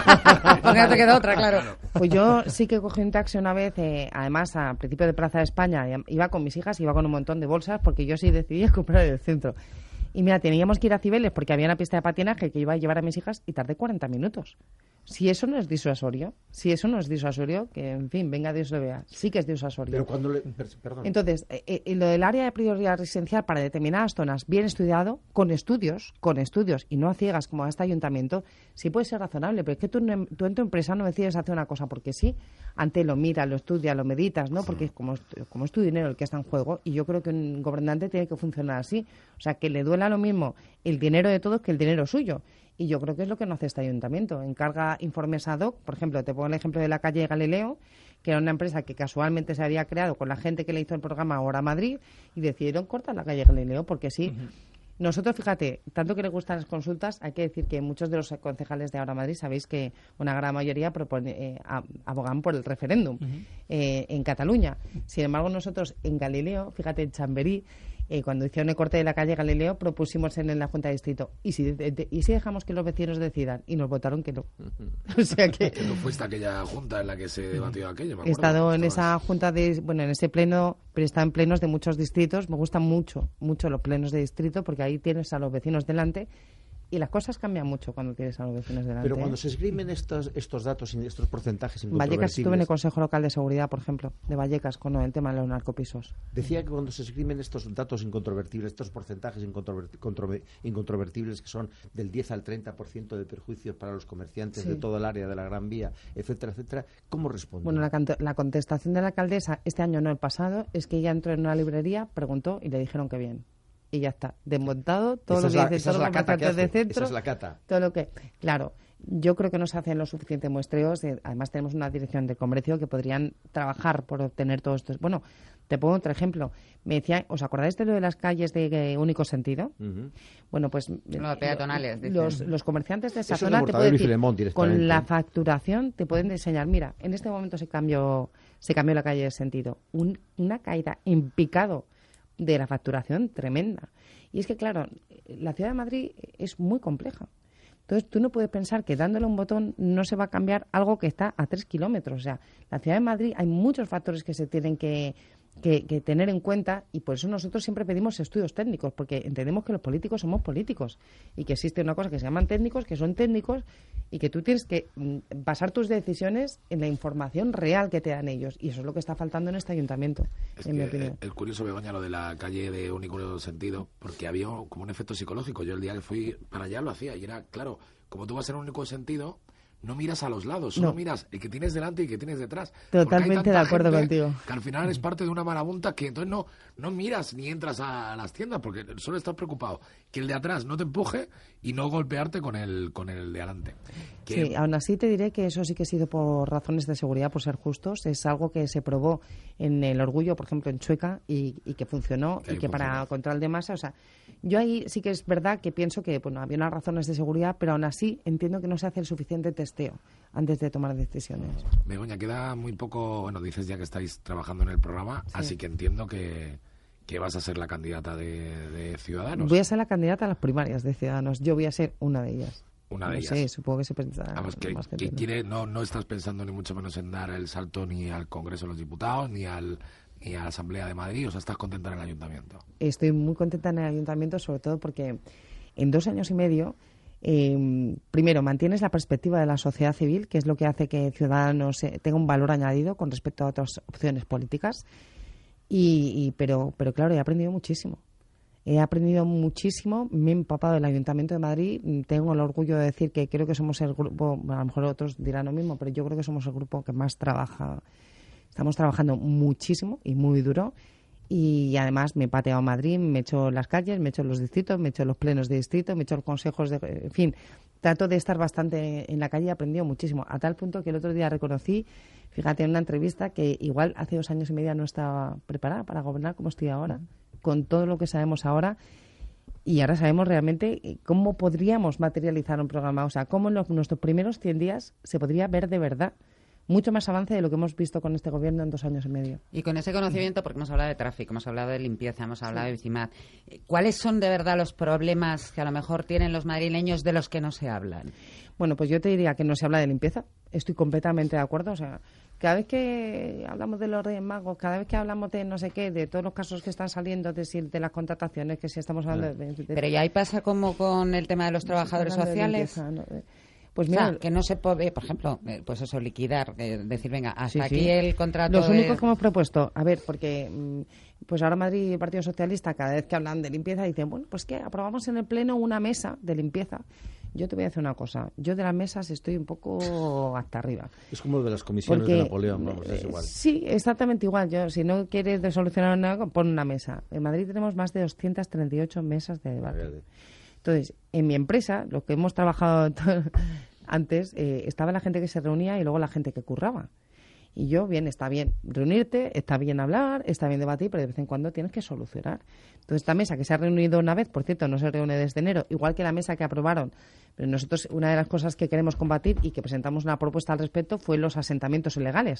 Porque no te queda otra, claro. Pues yo sí que cogí un taxi una vez, eh, además, a principio de Plaza de España, y iba con mis hijas, iba con un montón de bolsas, porque yo sí decidí comprar en el centro. Y mira, teníamos que ir a Cibeles porque había una pista de patinaje que iba a llevar a mis hijas y tardé cuarenta minutos. Si eso no es disuasorio, si eso no es disuasorio, que en fin, venga Dios lo vea, sí que es disuasorio. Pero cuando le... per- Perdón. Entonces, eh, eh, lo del área de prioridad residencial para determinadas zonas, bien estudiado, con estudios, con estudios, y no a ciegas como a este ayuntamiento, sí puede ser razonable, pero es que tú, no- tú en tu empresa no decides hacer una cosa porque sí, antes lo miras, lo estudias, lo meditas, ¿no? Porque como, es- como es tu dinero el que está en juego, y yo creo que un gobernante tiene que funcionar así. O sea, que le duela lo mismo el dinero de todos que el dinero suyo. Y yo creo que es lo que no hace este ayuntamiento. Encarga informes ad hoc. Por ejemplo, te pongo el ejemplo de la calle Galileo, que era una empresa que casualmente se había creado con la gente que le hizo el programa Ahora Madrid, y decidieron cortar la calle Galileo, porque sí. Nosotros, fíjate, tanto que les gustan las consultas, hay que decir que muchos de los concejales de Ahora Madrid, sabéis que una gran mayoría propone, eh, a- abogan por el referéndum eh, en Cataluña. Sin embargo, nosotros en Galileo, fíjate, en Chamberí, eh, cuando hicieron el corte de la calle Galileo, propusimos en, en la Junta de Distrito, ¿y si, de- de- ¿y si dejamos que los vecinos decidan? Y nos votaron que no. O sea que... que no fuiste aquella junta en la que se debatió aquello, me He acuerdo. estado en Estabas- esa junta de, bueno, en ese pleno, pero está en plenos de muchos distritos. Me gustan mucho, mucho los plenos de distrito porque ahí tienes a los vecinos delante y las cosas cambian mucho cuando tienes a los vecinos delante. Pero cuando ¿eh? se esgrimen estos, estos datos, y estos porcentajes En Vallecas estuve en el incontrovertibles, Consejo Local de Seguridad, por ejemplo, de Vallecas, con el tema de los narcopisos. decía que cuando se esgrimen estos datos incontrovertibles, estos porcentajes incontroverti- controver- incontrovertibles que son del diez al treinta por ciento de perjuicios para los comerciantes Sí. de todo el área de la Gran Vía, etcétera, etcétera, ¿cómo responden? Bueno, la, cant- la contestación de la alcaldesa, este año no el pasado, es que ella entró en una librería, preguntó y le dijeron que bien. Y ya está, desmontado todo Esa lo es que la- dicen esa es todos la los cata que comerciantes de hace, centro. esa es la cata. Todo lo que, claro, yo creo que no se hacen los suficientes muestreos. eh, Además, tenemos una dirección de comercio que podrían trabajar por obtener todo esto. Bueno, te pongo otro ejemplo. Me decía, ¿os acordáis de lo de las calles de eh, único sentido? Ujú. Bueno, pues Lo de peatonales, dices. los, los comerciantes de esa Eso es de zona te Mortadelo pueden y decir, Filemón directamente. con la facturación te pueden enseñar, mira, en este momento se cambió se cambió la calle de sentido. Un, una caída en picado de la facturación tremenda. Y es que, claro, la ciudad de Madrid es muy compleja. Entonces, tú no puedes pensar que dándole un botón no se va a cambiar algo que está a tres kilómetros. O sea, la ciudad de Madrid hay muchos factores que se tienen que, que, que tener en cuenta y por eso nosotros siempre pedimos estudios técnicos, porque entendemos que los políticos somos políticos y que existe una cosa que se llaman técnicos, que son técnicos y que tú tienes que mm, basar tus decisiones en la información real que te dan ellos. Y eso es lo que está faltando en este ayuntamiento, es en que mi opinión. Es curioso, Begoña, lo de la calle de único sentido, porque había como un efecto psicológico. Yo el día que fui para allá lo hacía y era, claro, como tú vas en un único sentido, no miras a los lados, solo no. miras el que tienes delante y el que tienes detrás. Totalmente de acuerdo contigo. Que al final es parte de una marabunta que entonces no, no miras ni entras a las tiendas porque solo estás preocupado que el de atrás no te empuje y no golpearte con el, con el de adelante. Que... Sí, aún así te diré que eso sí que ha sido por razones de seguridad, por ser justos. Es algo que se probó en el Orgullo, por ejemplo, en Chueca, y, y que funcionó, que y que funcionó. Para control de masa, o sea, yo ahí sí que es verdad que pienso que bueno, había unas razones de seguridad, pero aún así entiendo que no se hace el suficiente testeo antes de tomar decisiones. Begoña, queda muy poco, bueno, dices ya que estáis trabajando en el programa, sí. Así que entiendo que, que vas a ser la candidata de, de Ciudadanos. Voy a ser la candidata a las primarias de Ciudadanos, yo voy a ser una de ellas. Una de no ellas. sé, supongo que se pensará. Vamos, que, más que quiere, no, no estás pensando ni mucho menos en dar el salto ni al Congreso de los Diputados, ni al ni a la Asamblea de Madrid, o sea, estás contenta en el Ayuntamiento. Estoy muy contenta en el Ayuntamiento, sobre todo porque en dos años y medio, eh, primero, mantienes la perspectiva de la sociedad civil, que es lo que hace que Ciudadanos eh, tenga un valor añadido con respecto a otras opciones políticas, y, y pero, pero claro, he aprendido muchísimo. He aprendido muchísimo, me he empapado del Ayuntamiento de Madrid. Tengo el orgullo de decir que creo que somos el grupo, bueno, a lo mejor otros dirán lo mismo, pero yo creo que somos el grupo que más trabaja. Estamos trabajando muchísimo y muy duro. Y además me he pateado Madrid, me he hecho las calles, me he hecho los distritos, me he hecho los plenos de distrito, me he hecho los consejos de... En fin, trato de estar bastante en la calle y he aprendido muchísimo. A tal punto que el otro día reconocí, fíjate, en una entrevista, que igual hace dos años y medio no estaba preparada para gobernar como estoy ahora. Con todo lo que sabemos ahora, y ahora sabemos realmente cómo podríamos materializar un programa, o sea, cómo en los, nuestros primeros cien días se podría ver de verdad mucho más avance de lo que hemos visto con este gobierno en dos años y medio. Y con ese conocimiento, porque hemos hablado de tráfico, hemos hablado de limpieza, hemos hablado sí. de vecindad, ¿cuáles son de verdad los problemas que a lo mejor tienen los madrileños de los que no se hablan? Bueno, pues yo te diría que no se habla de limpieza, estoy completamente de acuerdo, o sea... Cada vez que hablamos de los Reyes Magos, cada vez que hablamos de no sé qué, de todos los casos que están saliendo, de, si, de las contrataciones, que si estamos hablando de... de Pero ya ahí pasa como con el tema de los trabajadores sociales. De limpieza, ¿no? Pues mira, o sea, que no se puede, por ejemplo, pues eso, liquidar, eh, decir, venga, hasta sí, aquí sí. el contrato. Los de... únicos que hemos propuesto, a ver, porque pues ahora Madrid y el Partido Socialista, cada vez que hablan de limpieza, dicen, bueno, pues que aprobamos en el Pleno una mesa de limpieza. Yo te voy a decir una cosa, yo de las mesas estoy un poco hasta arriba. Es como de las comisiones Porque, de Napoleón, vamos, es igual. Sí, exactamente igual. Yo, si no quieres solucionar nada, pon una mesa. En Madrid tenemos más de doscientas treinta y ocho mesas de debate. Entonces, en mi empresa, lo que hemos trabajado antes, eh, estaba la gente que se reunía y luego la gente que curraba. Y yo, bien, está bien reunirte, está bien hablar, está bien debatir, pero de vez en cuando tienes que solucionar. Entonces, esta mesa que se ha reunido una vez, por cierto, no se reúne desde enero, igual que la mesa que aprobaron. Pero nosotros, una de las cosas que queremos combatir y que presentamos una propuesta al respecto fue los asentamientos ilegales.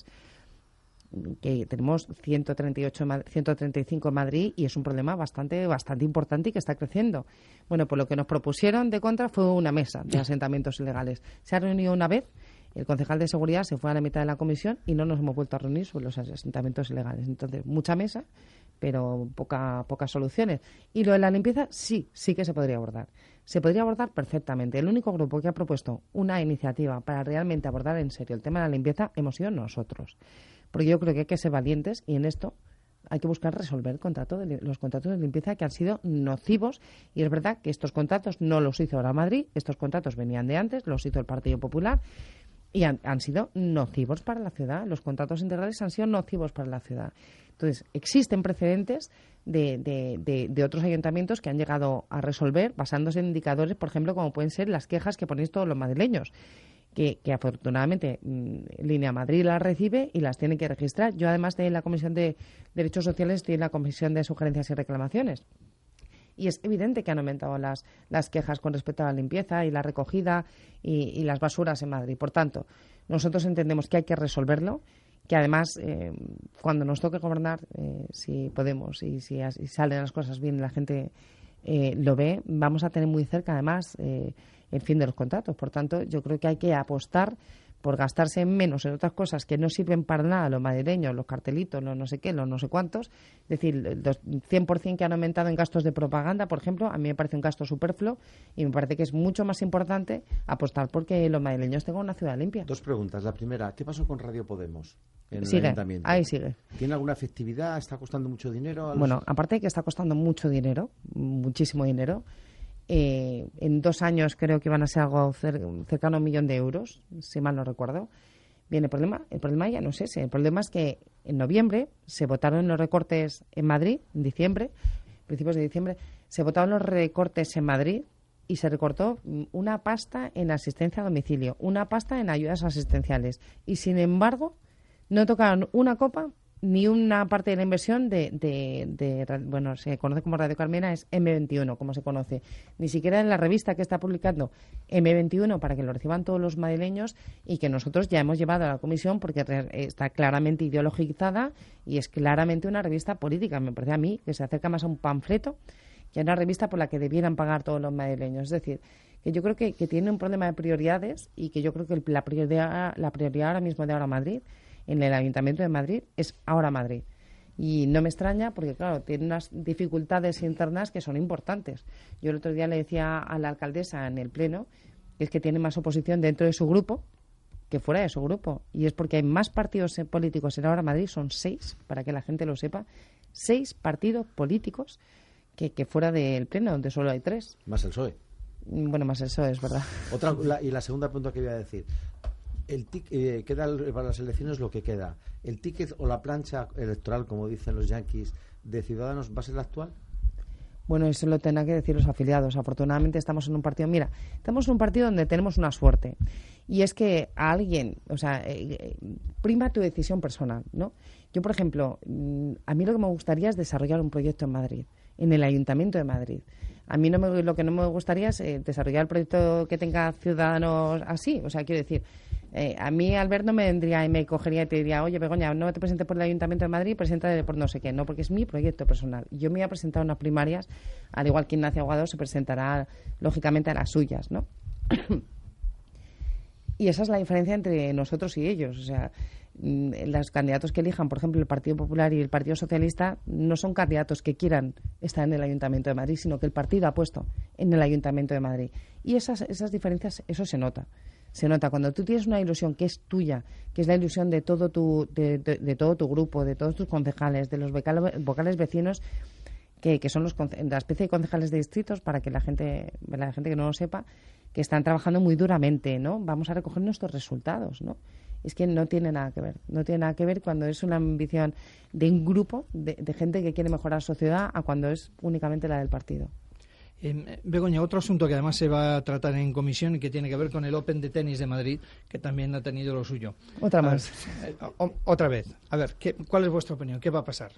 Que tenemos ciento treinta y ocho, ciento treinta y cinco en Madrid y es un problema bastante, bastante importante y que está creciendo. Bueno, pues lo que nos propusieron de contra fue una mesa de asentamientos ilegales. Se ha reunido una vez. El concejal de seguridad se fue a la mitad de la comisión y no nos hemos vuelto a reunir sobre los asentamientos ilegales. Entonces, mucha mesa, pero poca, pocas soluciones. Y lo de la limpieza, sí, sí que se podría abordar. Se podría abordar perfectamente. El único grupo que ha propuesto una iniciativa para realmente abordar en serio el tema de la limpieza hemos sido nosotros. Porque yo creo que hay que ser valientes y en esto hay que buscar resolver el contrato de, los contratos de limpieza que han sido nocivos. Y es verdad que estos contratos no los hizo ahora Madrid, estos contratos venían de antes, los hizo el Partido Popular. Y han, han sido nocivos para la ciudad. Los contratos integrales han sido nocivos para la ciudad. Entonces, existen precedentes de, de, de, de otros ayuntamientos que han llegado a resolver basándose en indicadores, por ejemplo, como pueden ser las quejas que ponéis todos los madrileños, que, que afortunadamente Línea Madrid las recibe y las tiene que registrar. Yo, además de la Comisión de Derechos Sociales, estoy en la Comisión de Sugerencias y Reclamaciones. Y es evidente que han aumentado las, las quejas con respecto a la limpieza y la recogida y, y las basuras en Madrid. Por tanto, nosotros entendemos que hay que resolverlo, que además, eh, cuando nos toque gobernar, eh, si podemos y si, si salen las cosas bien, la gente eh, lo ve, vamos a tener muy cerca, además, eh, el fin de los contratos. Por tanto, yo creo que hay que apostar por gastarse menos en otras cosas que no sirven para nada, los madrileños, los cartelitos, los no sé qué, los no sé cuántos. Es decir, los cien por ciento que han aumentado en gastos de propaganda, por ejemplo, a mí me parece un gasto superfluo y me parece que es mucho más importante apostar porque los madrileños tengan una ciudad limpia. Dos preguntas. La primera, ¿qué pasó con Radio Podemos en sigue, el ayuntamiento? Ahí sigue. ¿Tiene alguna efectividad? ¿Está costando mucho dinero? A los... Bueno, aparte de que está costando mucho dinero, muchísimo dinero, Eh, en dos años creo que van a ser algo cer cercano a un millón de euros, si mal no recuerdo. Bien, el problema, el problema ya no es ese. El problema es que en noviembre se votaron los recortes en Madrid, en diciembre, principios de diciembre, se votaron los recortes en Madrid y se recortó una pasta en asistencia a domicilio, una pasta en ayudas asistenciales. Y, sin embargo, no tocaron una copa ni una parte de la inversión de, de, de, bueno, se conoce como Radio Carmena, es eme veintiuno, como se conoce. Ni siquiera en la revista que está publicando eme veintiuno para que lo reciban todos los madrileños y que nosotros ya hemos llevado a la comisión porque está claramente ideologizada y es claramente una revista política. Me parece a mí que se acerca más a un panfleto que a una revista por la que debieran pagar todos los madrileños. Es decir, que yo creo que, que tiene un problema de prioridades y que yo creo que la prioridad, la prioridad ahora mismo de Ahora Madrid, en el Ayuntamiento de Madrid, es Ahora Madrid. Y no me extraña porque, claro, tiene unas dificultades internas que son importantes. Yo el otro día le decía a la alcaldesa en el Pleno que es que tiene más oposición dentro de su grupo que fuera de su grupo. Y es porque hay más partidos políticos en Ahora Madrid, son seis, para que la gente lo sepa, seis partidos políticos que, que fuera del Pleno, donde solo hay tres. Más el P S O E. Bueno, más el P S O E, es verdad. Otra, la, y la segunda pregunta que iba a decir. El tic, eh, queda el, para las elecciones lo que queda. ¿El ticket o la plancha electoral, como dicen los yanquis, de Ciudadanos va a ser la actual? Bueno, eso lo tendrán que decir los afiliados. Afortunadamente estamos en un partido... Mira, estamos en un partido donde tenemos una suerte. Y es que a alguien... O sea, eh, prima tu decisión personal, ¿no? Yo, por ejemplo, a mí lo que me gustaría es desarrollar un proyecto en Madrid, en el Ayuntamiento de Madrid. A mí no me, lo que no me gustaría es eh, desarrollar el proyecto que tenga Ciudadanos así. O sea, quiero decir... Eh, a mí Albert no me vendría y me cogería y te diría, oye Begoña, no te presentes por el Ayuntamiento de Madrid, preséntate por no sé qué, no, porque es mi proyecto personal. Yo me voy a presentar a unas primarias, al igual que Ignacio Aguado se presentará lógicamente a las suyas, ¿no? Y esa es la diferencia entre nosotros y ellos. O sea, los candidatos que elijan, por ejemplo, el Partido Popular y el Partido Socialista, no son candidatos que quieran estar en el Ayuntamiento de Madrid, sino que el partido ha puesto en el Ayuntamiento de Madrid. Y esas, esas diferencias, eso se nota. Se nota cuando tú tienes una ilusión que es tuya, que es la ilusión de todo tu, de, de, de todo tu grupo, de todos tus concejales, de los vocales, vocales vecinos, que, que son los, la especie de concejales de distritos, para que la gente, la gente que no lo sepa, que están trabajando muy duramente, ¿no? Vamos a recoger nuestros resultados, ¿no? Es que no tiene nada que ver, no tiene nada que ver cuando es una ambición de un grupo de, de gente que quiere mejorar su ciudad a cuando es únicamente la del partido. Eh, Begoña, otro asunto que además se va a tratar en comisión y que tiene que ver con el Open de tenis de Madrid, que también ha tenido lo suyo. Otra más. Ver, eh, o, otra vez. A ver, ¿qué, ¿cuál es vuestra opinión? ¿Qué va a pasar?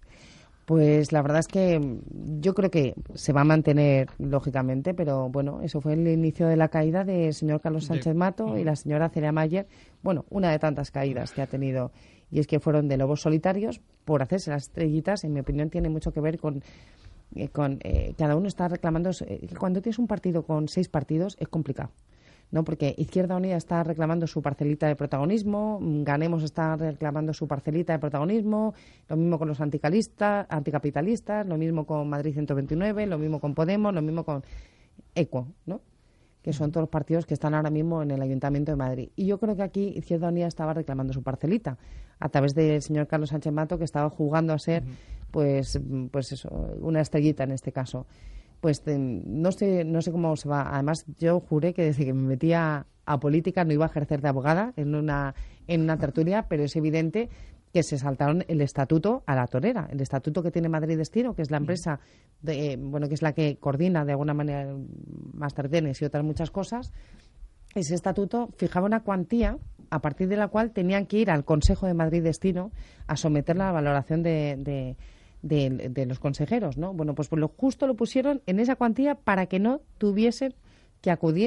Pues la verdad es que yo creo que se va a mantener, lógicamente, pero bueno, eso fue el inicio de la caída del señor Carlos Sánchez Mato y la señora Celia Mayer. Bueno, una de tantas caídas que ha tenido, y es que fueron de lobos solitarios por hacerse las estrellitas. En mi opinión, tiene mucho que ver con... Eh, con eh, cada uno está reclamando eh, cuando tienes un partido con seis partidos es complicado, ¿no? Porque Izquierda Unida está reclamando su parcelita de protagonismo, Ganemos está reclamando su parcelita de protagonismo, lo mismo con los anticalistas, anticapitalistas, lo mismo con Madrid ciento veintinueve, lo mismo con Podemos, lo mismo con Equo, ¿no? Que son todos los partidos que están ahora mismo en el Ayuntamiento de Madrid. Y yo creo que aquí Izquierda Unida estaba reclamando su parcelita a través del señor Carlos Sánchez Mato, que estaba jugando a ser, uh-huh. pues, pues eso, una estrellita en este caso. Pues te, no sé, no sé cómo se va. Además, yo juré que desde que me metía a política no iba a ejercer de abogada en una en una tertulia, pero es evidente que se saltaron el estatuto a la torera, el estatuto que tiene Madrid Destino, que es la empresa, de, bueno, que es la que coordina de alguna manera Mastertenis y otras muchas cosas. Ese estatuto fijaba una cuantía a partir de la cual tenían que ir al Consejo de Madrid Destino a someterla a la valoración de, de, de, de los consejeros, ¿no? Bueno, pues, pues lo justo lo pusieron en esa cuantía para que no tuviesen que acudir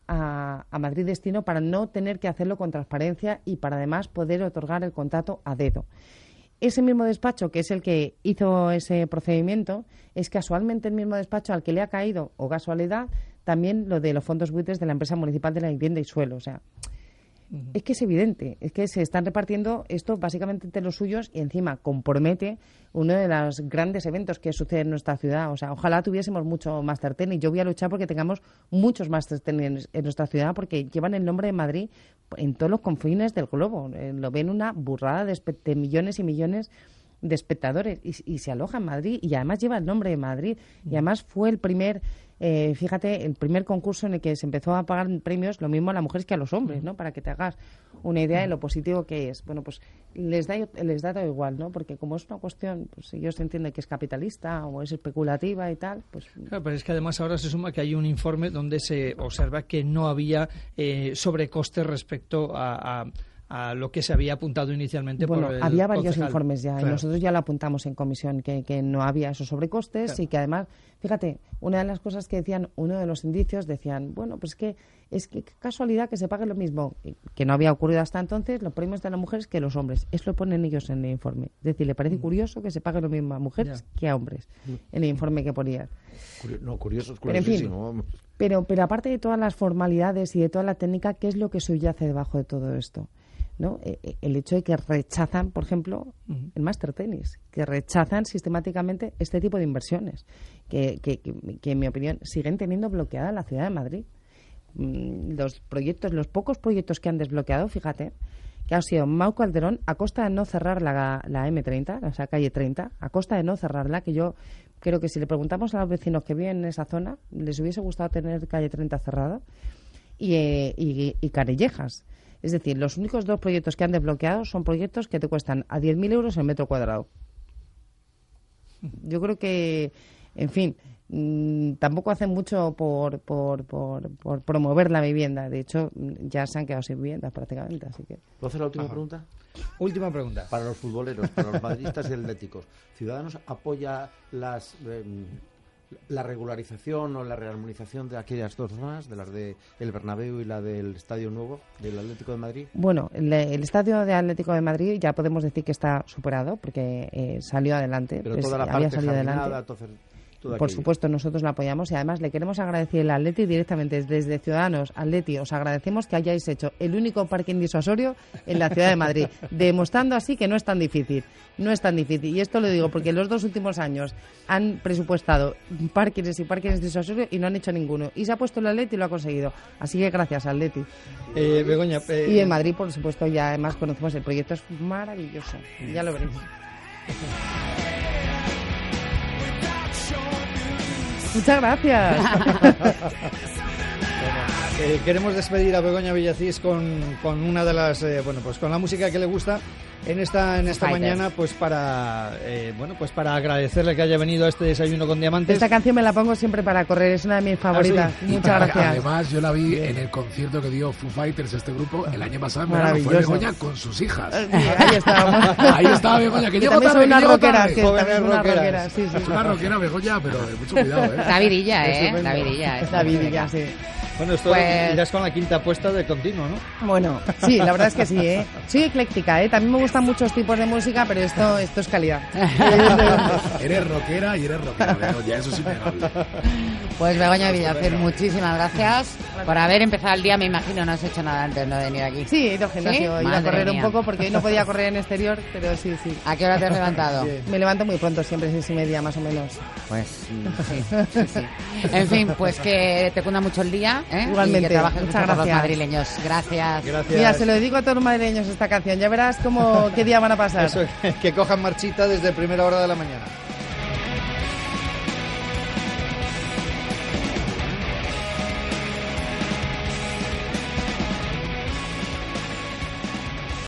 a, a Madrid Destino para no tener que hacerlo con transparencia y para además poder otorgar el contrato a dedo. Ese mismo despacho, que es el que hizo ese procedimiento, es casualmente el mismo despacho al que le ha caído, o casualidad, también lo de los fondos buitres de la empresa municipal de la vivienda y suelo. O sea, uh-huh. es que es evidente, es que se están repartiendo esto básicamente entre los suyos y encima compromete uno de los grandes eventos que sucede en nuestra ciudad. O sea, ojalá tuviésemos mucho Master Tennis. Yo voy a luchar porque tengamos muchos Master Tennis en nuestra ciudad porque llevan el nombre de Madrid en todos los confines del globo. Eh, lo ven una burrada de, espe- de millones y millones de espectadores y, y se aloja en Madrid y además lleva el nombre de Madrid y además fue el primer, eh, fíjate, el primer concurso en el que se empezó a pagar premios lo mismo a las mujeres que a los hombres, ¿no? Para que te hagas una idea de lo positivo que es. Bueno, pues les da les da todo igual, ¿no? Porque como es una cuestión, pues ellos entienden que es capitalista o es especulativa y tal, pues... Claro, pero es que además ahora se suma que hay un informe donde se observa que no había eh, sobrecostes respecto a... a a lo que se había apuntado inicialmente bueno, por el había varios concejal. informes ya, claro. y nosotros ya lo apuntamos en comisión, que, que no había esos sobrecostes claro. y que además, fíjate, una de las cosas que decían, uno de los indicios, decían, bueno, pues que es que qué casualidad que se pague lo mismo, que no había ocurrido hasta entonces, los premios de las mujeres que los hombres. Eso lo ponen ellos en el informe. Es decir, le parece mm. curioso que se pague lo mismo a mujeres yeah. que a hombres, mm. en el informe que ponían. Curio- no, curioso es curiosísimo. En fin, pero, pero aparte de todas las formalidades y de toda la técnica, ¿qué es lo que subyace debajo de todo esto? ¿No? El hecho de que rechazan, por ejemplo, uh-huh. el Master Tennis, que rechazan sistemáticamente este tipo de inversiones, que, que, que, que en mi opinión siguen teniendo bloqueada la ciudad de Madrid. Los proyectos, los pocos proyectos que han desbloqueado, fíjate, que ha sido Mau Calderón a costa de no cerrar la, la eme treinta, o sea, calle treinta, a costa de no cerrarla, que yo creo que si le preguntamos a los vecinos que viven en esa zona, les hubiese gustado tener calle treinta cerrada, y, eh, y, y Canillejas. Es decir, los únicos dos proyectos que han desbloqueado son proyectos que te cuestan a diez mil euros el metro cuadrado. Yo creo que, en fin, mmm, tampoco hacen mucho por, por, por, por promover la vivienda. De hecho, ya se han quedado sin viviendas prácticamente. Así que... ¿Puedo hacer la última Ajá. pregunta? Última pregunta. Para los futboleros, para los madridistas y atléticos. ¿Ciudadanos apoya las... Eh, la regularización o la rearmonización de aquellas dos zonas, de las de el Bernabéu y la del Estadio Nuevo del Atlético de Madrid? Bueno, el, el Estadio de Atlético de Madrid ya podemos decir que está superado porque eh, salió adelante. Pero pues, toda la había parte salido jardinada, adelante. Entonces, por supuesto, nosotros la apoyamos y además le queremos agradecer al Atleti directamente desde Ciudadanos. Atleti, os agradecemos que hayáis hecho el único parking disuasorio en la ciudad de Madrid, demostrando así que no es tan difícil. No es tan difícil. Y esto lo digo porque en los dos últimos años han presupuestado parkings y parkings disuasorios y no han hecho ninguno. Y se ha puesto el Atleti y lo ha conseguido. Así que gracias al Atleti. Eh, Begoña, eh, y en Madrid, por supuesto, ya además conocemos el proyecto. Es maravilloso. Ya lo veréis. Muchas gracias. Eh, queremos despedir a Begoña Villacís con, con una de las eh, bueno pues con la música que le gusta en esta en esta Fighters. mañana, pues para eh, bueno pues para agradecerle que haya venido a este desayuno con diamantes. Esta canción me la pongo siempre para correr, es una de mis favoritas. ¿Ah, sí? Muchas gracias. Además, yo la vi en el concierto que dio Foo Fighters, este grupo, el año pasado en verano. Fue Maravilloso. Begoña con sus hijas. Sí, ahí estábamos. Ahí estaba Begoña, que Que llegó también tarde, soy una que llegó rockera, tarde. que Jóvenes también soy una rockeras. rockera, sí, sí. Es una rockera Begoña, pero de mucho cuidado, ¿eh? Davidilla, ¿eh? Estupendo. Davidilla. es Davidilla, sí. Bueno, esto Pues- irás con la quinta puesta de continuo, ¿no? Bueno, sí, la verdad es que sí, ¿eh? Soy ecléctica, ¿eh? También me gustan muchos tipos de música, pero esto, esto es calidad. Eres rockera y eres rockera, Begoña, eso es innegable. Pues Begoña Villacís, muchísimas gracias por haber empezado el día. Me imagino no has hecho nada antes ¿no? de venir aquí. Sí, he ido al gimnasio, ¿Sí? he ido a Madre correr mía. un poco porque hoy no podía correr en exterior, pero sí, sí. ¿A qué hora te has levantado? Me levanto muy pronto, siempre seis y media más o menos. Pues mm, sí, sí, sí. En fin, pues que te cunda mucho el día, ¿eh? Igualmente. Y que trabajes Muchas mucho por los gracias. madrileños. Gracias. Gracias. Mira, se lo dedico a todos los madrileños esta canción, ya verás cómo, qué día van a pasar. Eso, que cojan marchita desde primera hora de la mañana.